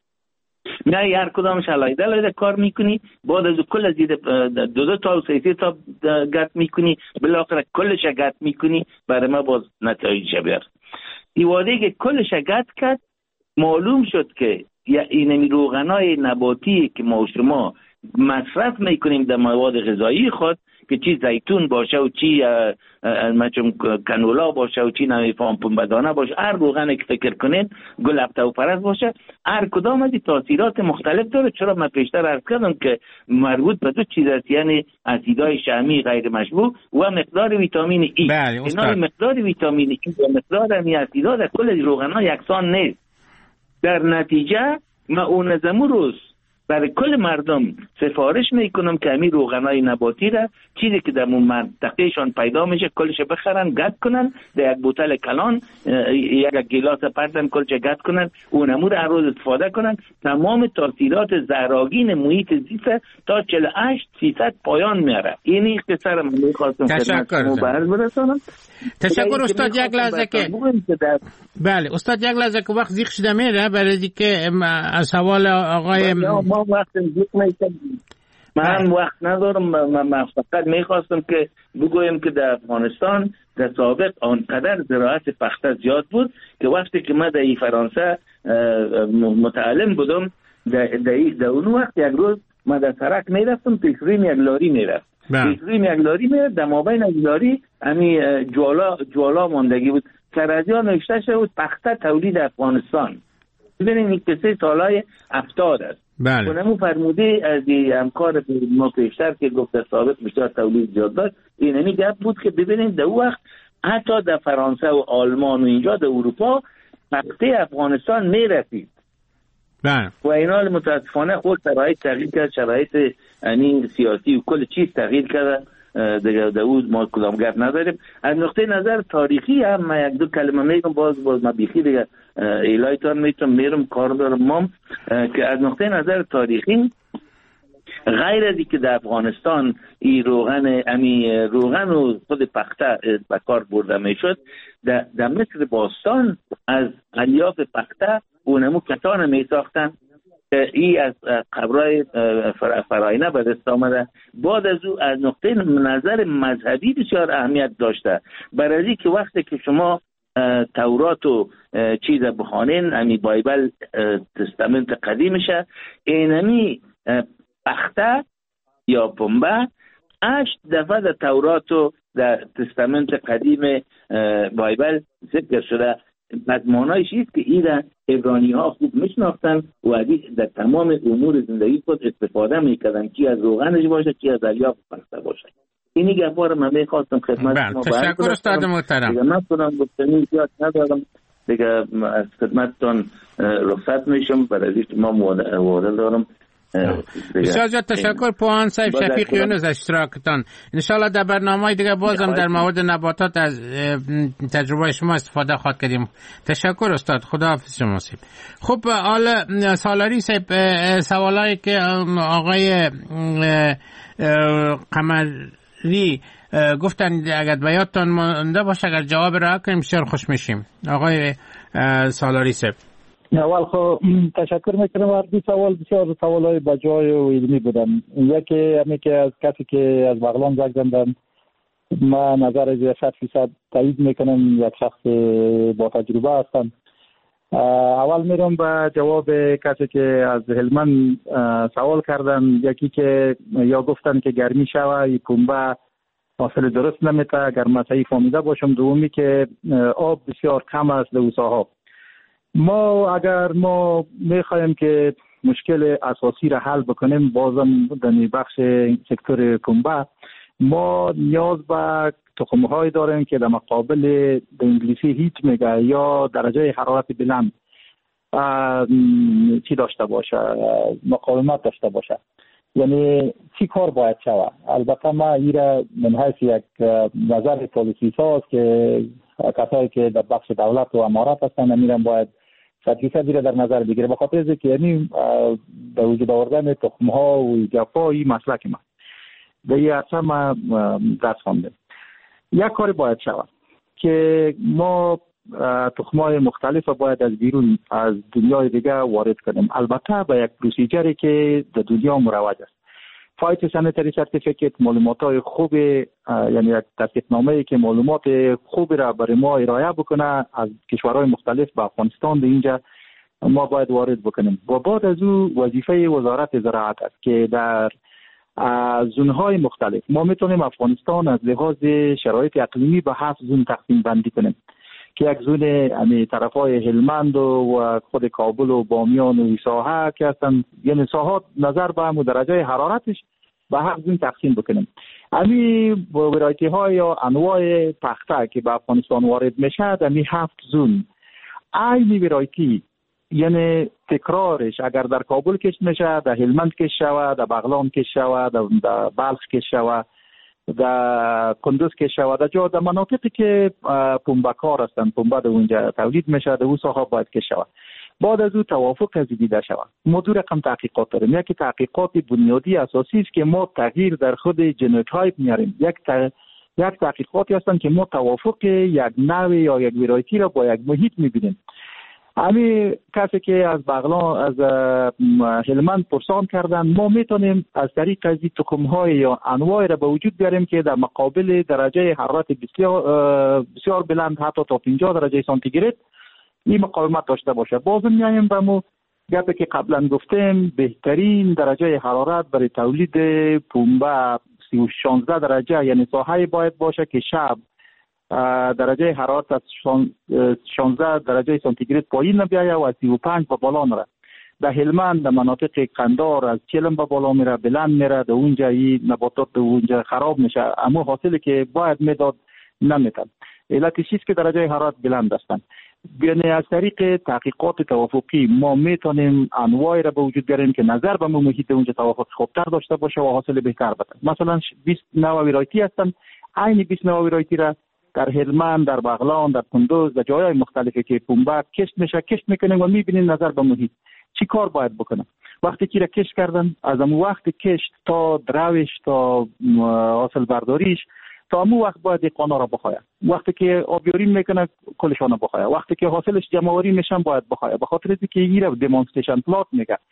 نه هر کدامش علایده علایده کار میکنی، بعد از کل از دو دو تا سه سه تا گت میکنی، بالاخره کلش گت میکنی، برای ما باز نتایج بیار. این واده که کلش گت کرد معلوم شد که اینمی روغنای نباتی که ما شما مصرف میکنیم در مواد غذایی خود که چی زیتون باشه و چی مثلا کنولا باشه و چی نمیفهم پنبه‌دانه باشه، هر روغنی که فکر کنین گل ابتو پرست باشه، هر کدام از این تاثیرات مختلف داره. چرا من پیشتر عرض کردم که مربوط به دو چیز است، یعنی اسیدهای شحمی غیر مشبوع و مقدار ویتامین ای. بله اینا مقدار ویتامین ای و مقدار این اسیدها در کل روغن‌ها یکسان نیست. در نتیجه ما اون زمو روز برای کل مردم سفارش میکنم که همین روغنای نباتی را چیزی که در منطقهشان پیدا میشه کلش بخرن گت کنن، در یک بوتل کلان یک گیلاس پرتن کلش گت کنن، اون امور هر روز استفاده کنن، تمام تاثیرات زهرآگین محیط زیست تا چهل و هشت درصد پایان میاره. اینی قصه را من میخواستم تشکر برسانم. تشکر استاد. یک لحظه که بله استاد یک لحظه که وقت زیخ شده میره برای اینکه از سوال آقای ما وقت زیخ میکنیم من وقت ندارم. من فقط میخواستم که بگویم که در افغانستان در سابق آنقدر زراعت پخته زیاد بود که وقتی که من در ای فرانسه متعلم بودم در, در, در اون وقت یک روز من در سرک میرفتم پیشرویم یک لاری میرفت پیشرویم یک لاری میرفت در مابین یک لاری همی جوالا جوالا ماندگی بود، سر از یا نوشته شده بود پخته تولید افغانستان. ببینید این قصه سالهای هفتاد است. بله. اونمو فرموده از همکار ما پیشتر که گفت در سابق بیشتر تولید زیاد داشت، اینمی گپ بود که ببینید در اون وقت حتی در فرانسه و آلمان و اینجا در اروپا پخته افغانستان میرسید. بله. و اینا متاسفانه خود شرایط تغییر کرد، شرایط یعنی سیاسی و کل چیز تغییر کرد. دیگه در اون ما کدام گپ نداریم. از نقطه نظر تاریخی هم من یک دو کلمه میگم، باز باز ما بیخی دیگه ایلایتان میتونم میرم کار دارم مام که از نقطه نظر تاریخی غیر از که در افغانستان این روغن امی روغن و خود پخته به کار برده میشد، در, در مصر باستان از الیاف پخته اونمو کتان می ساختن ای از قبرای فراینه به دست آمده. بعد از او از نقطه نظر مذهبی بسیار اهمیت داشته، برای که وقتی که شما تورات و چیز بخوانین، امی بایبل تستامنت قدیمشه، اینمی پخته یا پنبه هشت دفعه در تورات و در تستامنت قدیم بایبل ذکر شده. مضمونایش است که این را عبرانی ها خوب میشناختن و ازش در تمام امور زندگی خود استفاده میکردن، کی از روغنش باشه کی از الیاف پخته باشه. اینی گپا رو من میخواستم خدمت شما. تشکر استاد محترم. دیگه من خودم گفتنی زیاد ندارم، دیگه از خدمتتون رخصت میشم برای اینکه ما وعده دارم. بسیار زیاد تشکر پوان صاحب شفیق یونس اشتراکتان. انشالله در برنامه دیگه بازم در مورد نباتات از تجربه شما استفاده خواهد کردیم. تشکر استاد، خداحافظ شما صاحب. خب حالا سالاری صاحب، سوالایی که آقای قمری گفتن اگر بیاتون مونده باشه اگر جواب را کنیم بسیار خوش میشیم. آقای سالاری صاحب، اول خو تشکر میکنم. هر دو سوال بسیار سوالای بجای و علمی بودن. یکی همی که از کسی که از بغلان زنگ زدن، ما نظر از صد فیصد تایید میکنم، یک شخص با تجربه هستم. اول میرم به جواب کسی که از هلمند سوال کردن. یکی که یا گفتن که گرمی شوه ای پنبه حاصل درست نمیته، اگر من صحیح فهمیده باشم. دومی که آب بسیار کم است در ساحه. ما اگر ما میخوایم که مشکل اساسی را حل بکنیم، بازم در بخش سکتور پنبه ما نیاز به تخم‌های داریم که در مقابل در انگلیسی هیت میگه یا درجه حرارت بلند چی داشته باشه، مقاومت داشته باشه. یعنی چی کار باید شود؟ البته ما ایره من حیث یک نظر پالیسی ساز که کسایی که در بخش دولت و امارات هستن میرن باید صدیقه دیره در نظر بگیره، به خاطر از که یعنی به وجود آوردن تخم‌ها و گفا این مسلک ما به این اصلا ما دست خوانده. یک کاری باید شود که ما تخم‌های مختلف باید از بیرون از دنیای دیگه وارد کنیم، البته به یک پروسیجری که در دنیا مروج است. فایت سانیتری سرتیفیکیت معلومات‌های خوب، یعنی یک تصدیقنامه‌ای که معلومات خوب را برای ما ارائه بکنه از کشورهای مختلف به افغانستان، به اینجا ما باید وارد بکنیم. و بعد از او وظیفه وزارت زراعت است که در زون‌های مختلف ما میتونیم افغانستان از لحاظ شرایط اقلیمی به هفت زون تقسیم بندی کنیم که یک زون یعنی طرفای هلمند و خود کابل و بامیان و ساحه که هستن، یعنی ساحات نظر به هم درجه حرارتش به هفت زون تقسیم بکنیم. امی ورایتی های یا انواع پخته که به افغانستان وارد میشه امی هفت زون عین ورایتی، یعنی تکرارش اگر در کابل کش میشه، در هلمند کش شوه، در بغلان کش شوه، در بلخ کش شوه، در کندوز که شود، در جا در مناطقی که پنبه کار هستند، پنبه در اونجا تولید میشه، در اون ساحه باید که شود. بعد از او توافق از دیده شود. ما دو رقم تحقیقات داریم. یکی تحقیقات بنیادی اساسی است که ما تغییر در خود ژنوتایپ میاریم. یک ت... یک تحقیقاتی هستند که ما توافق یک نوع یا یک ورایتی را با یک محیط میبینیم. همین کسی که از بغلان از هلمند پرسان کردن، ما میتونیم از طریق از تخم‌های یا انواع را به وجود بیاریم که در مقابل درجه حرارت بسیار بسیار بلند حتی تا پنجاه درجه سانتیگراد این مقاومت داشته باشه. بازم میایم به مو گپی که قبلا گفتیم، بهترین درجه حرارت برای تولید پنبه شانزده درجه، یعنی ساحه باید باشه که شب درجه حرارت از شانزده درجه سانتیگراد پایین نبیایه و از سی و پنج به بالا نره. در هلمند در مناطق قندار از چهل به بالا میره، بلند میره، در اونجا این نباتات در اونجا خراب میشه، اما حاصلی که باید میداد نمیتن. علت چیست که درجه حرارت بلند هستند. یعنی از طریق تحقیقات توافقی ما میتونیم انواعی را به وجود بیاریم که نظر به محیط اونجا توافق خوبتر داشته باشه و حاصل بهتر بده. مثلا بیست نوع ورایتی هستند، عین بیست نوع ورایتی را در هلمند، در بغلان، در کندوز، در جاهای مختلفی که پنبه کشت میشه کشت میکنیم و میبینیم نظر به محیط چی کار باید بکنم. وقتی که را کشت کردن، از اون وقت کشت تا دروش تا حاصل برداریش، تا امو وقت باید دیقانا را بخواید. وقتی که آبیاری میکنه کلشان را بخواید. وقتی که حاصلش جمع‌آوری میشن باید بخواید. به خاطر اینکه این را دمونستریشن پلات میگه.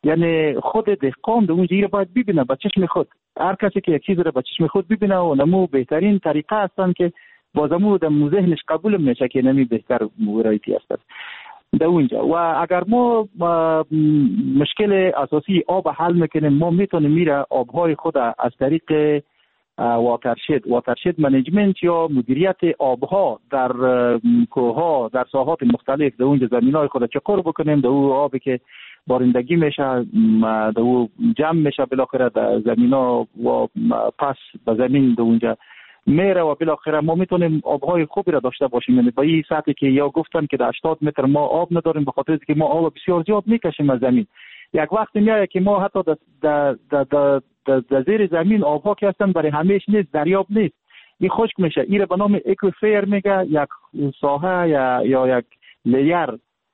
یعنی خود دهقان در اونجا رو باید ببینه به چشم خود. هر کسی که یک چیز رو به چشم خود ببینه و نمو بهترین طریقه هستن که بازمو در ذهنش قبول میشه که نمی بهتر ورایتی هست در اونجا. و اگر ما مشکل اساسی آب حل میکنیم، ما میتونیم میره آبهای خود از طریق واترشد واترشد منیجمنت یا مدیریت آبها در کوهها در ساحات مختلف در اونجا زمینای خود چقر بکنیم، در اون آبی که بارندگی میشه در اون جمع میشه بالاخره در زمینا و پس به زمین در اونجا میره و بالاخره ما میتونیم آبهای خوبی را داشته باشیم. یعنی با این سطحی که یا گفتن که در هشتاد متر ما آب نداریم به خاطر اینکه ما آب بسیار زیاد میکشیم از زمین. یک وقت میاد که ما حتی در در در زیر زمین آبها که هستن برای همیشه نیست، دریاب نیست، این خشک میشه. این به نام اکویفر میگه، یک ساحه یا یا یک لیر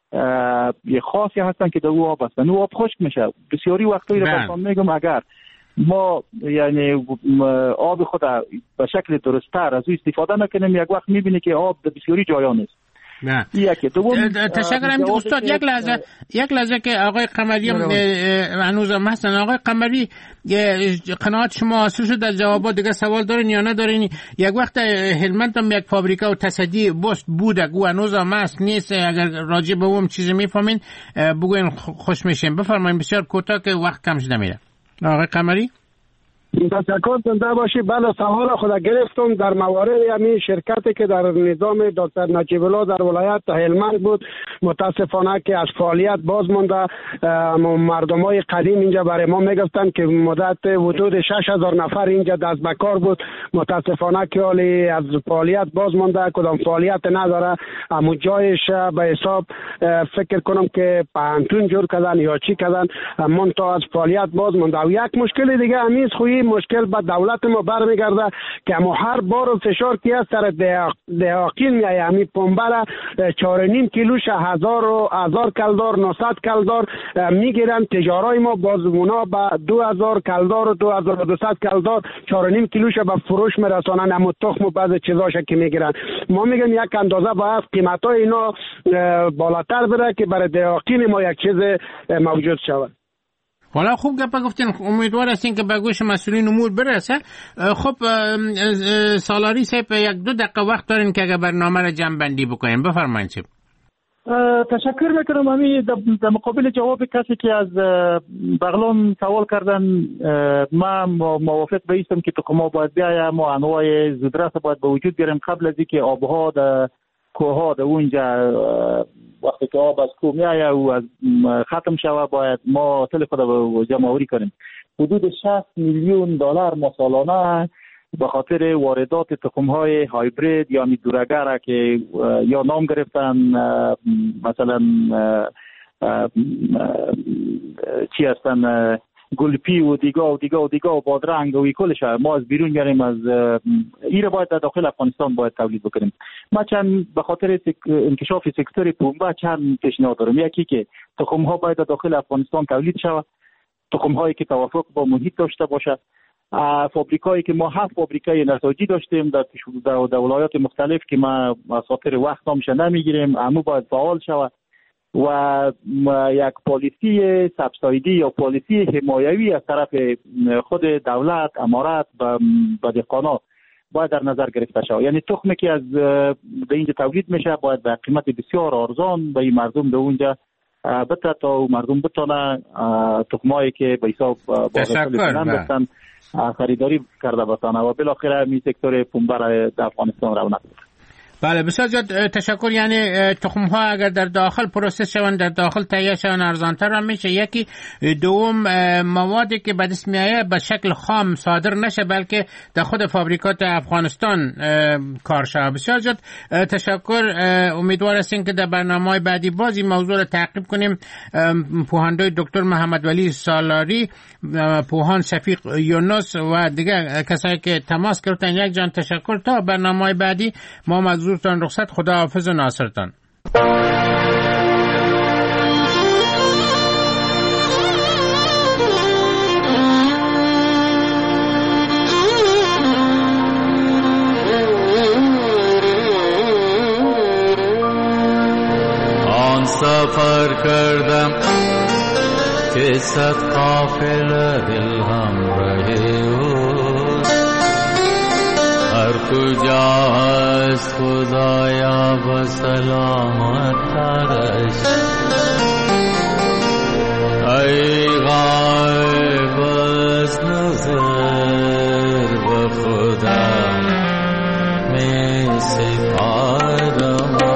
یه خاصی هستن که در او آب هستن، او آب خشک میشه. بسیاری وقتایی رو بسان میگم اگر ما یعنی آب خود به شکل درست‌تر از او استفاده نکنیم، یک وقت میبینی که آب در بسیاری جایا نیست. نه تشکرم استاد. یک لحظه یک لحظه که آقای قمری هنوز هم هستن. آقای قمری قناعت شما حاصل شد از جوابات؟ دیگه سوال دارین یا ندارین؟ یک وقت هلمند هم یک فابریکا و تصدی بست بوده او هنوز هم هست نیست؟ اگر راجع به اون چیزی میفهمین بگوین خوش میشیم. بفرمایید بسیار کوتاه که وقت کم شده میره. آقای قمری تشکر زنده باشی. بله سوال خود گرفتم در موارد همین شرکتی که در نظام دکتر نجیب الله در ولایت هلمند بود، متاسفانه که از فعالیت باز مونده. مردمای قدیم اینجا برای ما میگفتن که مدت حدود شش هزار نفر اینجا دست به کار بود، متاسفانه که حالی از فعالیت باز مونده، کدام فعالیت نداره. اما جایش به حساب فکر کنم که پانتون جور کردن یا چی کردن، منتها از فعالیت باز مونده. و یک مشکل دیگه همیز خویی مشکل به دولت ما برمیگرده که ما هر بار فشار که از سر دهاقین میایه، همین پنبه را چهار و نیم کیلوش هزار و هزار کلدار نهصد کلدار میگیرن تجارای ما، باز اونا به دو هزار کلدار و دو هزار و دویست کلدار چهار و نیم کیلوش به فروش میرسانن. اما تخم و بعض چیزاش که میگیرن، ما میگن یک اندازه باید قیمتای اینا بالاتر بره که برای دهاقین ما یک چیز موجود شود. حالا خوب گپ گفتین، امیدوار هستین که به گوش مسئولین امور برسه. خب سالاری صاحب یک دو دقیقه وقت دارین که اگر برنامه را جمع بندی بکنین. بفرمایید. تشکر میکنم. همین در مقابل جواب کسی که از بغلان سوال کردن، من موافق به ایستم که تخم‌ها باید بیاید، ما انواع زودرس باید به وجود بیاریم قبل از اینکه آبها در کوهها در اونجا وقتی که آب از کوه میآید و از ختم شوه باید ما تل خود رو جمع آوری کنیم. حدود شصت میلیون دلار ما سالانه به خاطر واردات تخم‌های هایبرید یا میدورگر که یا نام گرفتن مثلا چی هستن گلپی و دیگه و دیگه و دیگه و بادرنگ و کلش ما از بیرون میاریم، از این باید در داخل افغانستان باید تولید بکنیم. ما چند به خاطر انکشاف سکتور پنبه چند پیشنهاد دارم. یکی که تخم ها باید در داخل افغانستان تولید شود، تخم هایی که توافق با محیط داشته باشه. فابریکایی که ما هفت فابریکای نساجی داشتیم در در ولایات مختلف که ما از خاطر وقت نامش نمیگیریم، همو باید فعال شود و یک پالیسی سبسایدی یا پالیسی حمایوی از طرف خود دولت امارات و دهقانا باید در نظر گرفته شود. یعنی تخمی که از به اینجا تولید میشه باید به قیمت بسیار ارزان به این مردم در اونجا بده تا مردم بتونه تخمایی که به حساب باید خریداری کرده باشن و بالاخره می سکتور پنبه در افغانستان رونق بده. بله بسیار زیاد تشکر. یعنی تخم ها اگر در داخل پروسس شوند، در داخل تهیه شوند، ارزانتر هم میشه. یکی دوم موادی که به دست میآید به شکل خام صادر نشه بلکه در خود فابریکات افغانستان کار شود. بسیار زیاد تشکر. امیدوار هستیم که در برنامه‌های بعدی باز این موضوع را تعقیب کنیم. پوهاندوی دکتر محمد ولی سالاری، پوهان شفیق یونس و دیگر کسایی که تماس گرفتن، یک جان تشکر. تا برنامه‌های بعدی ما مزورتان رخصت. خدا حافظ و ناصرتان. آن سفر کردم के साथ काफिला दिल हम रहे हो हर कुजा खुदाया बसलामत रश ऐ गायब नज़र बखुदा में से पारमा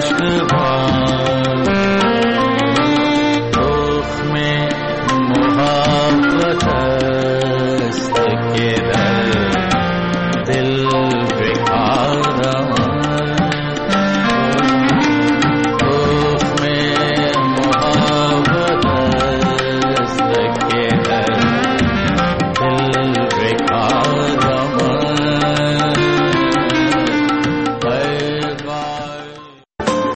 عشق با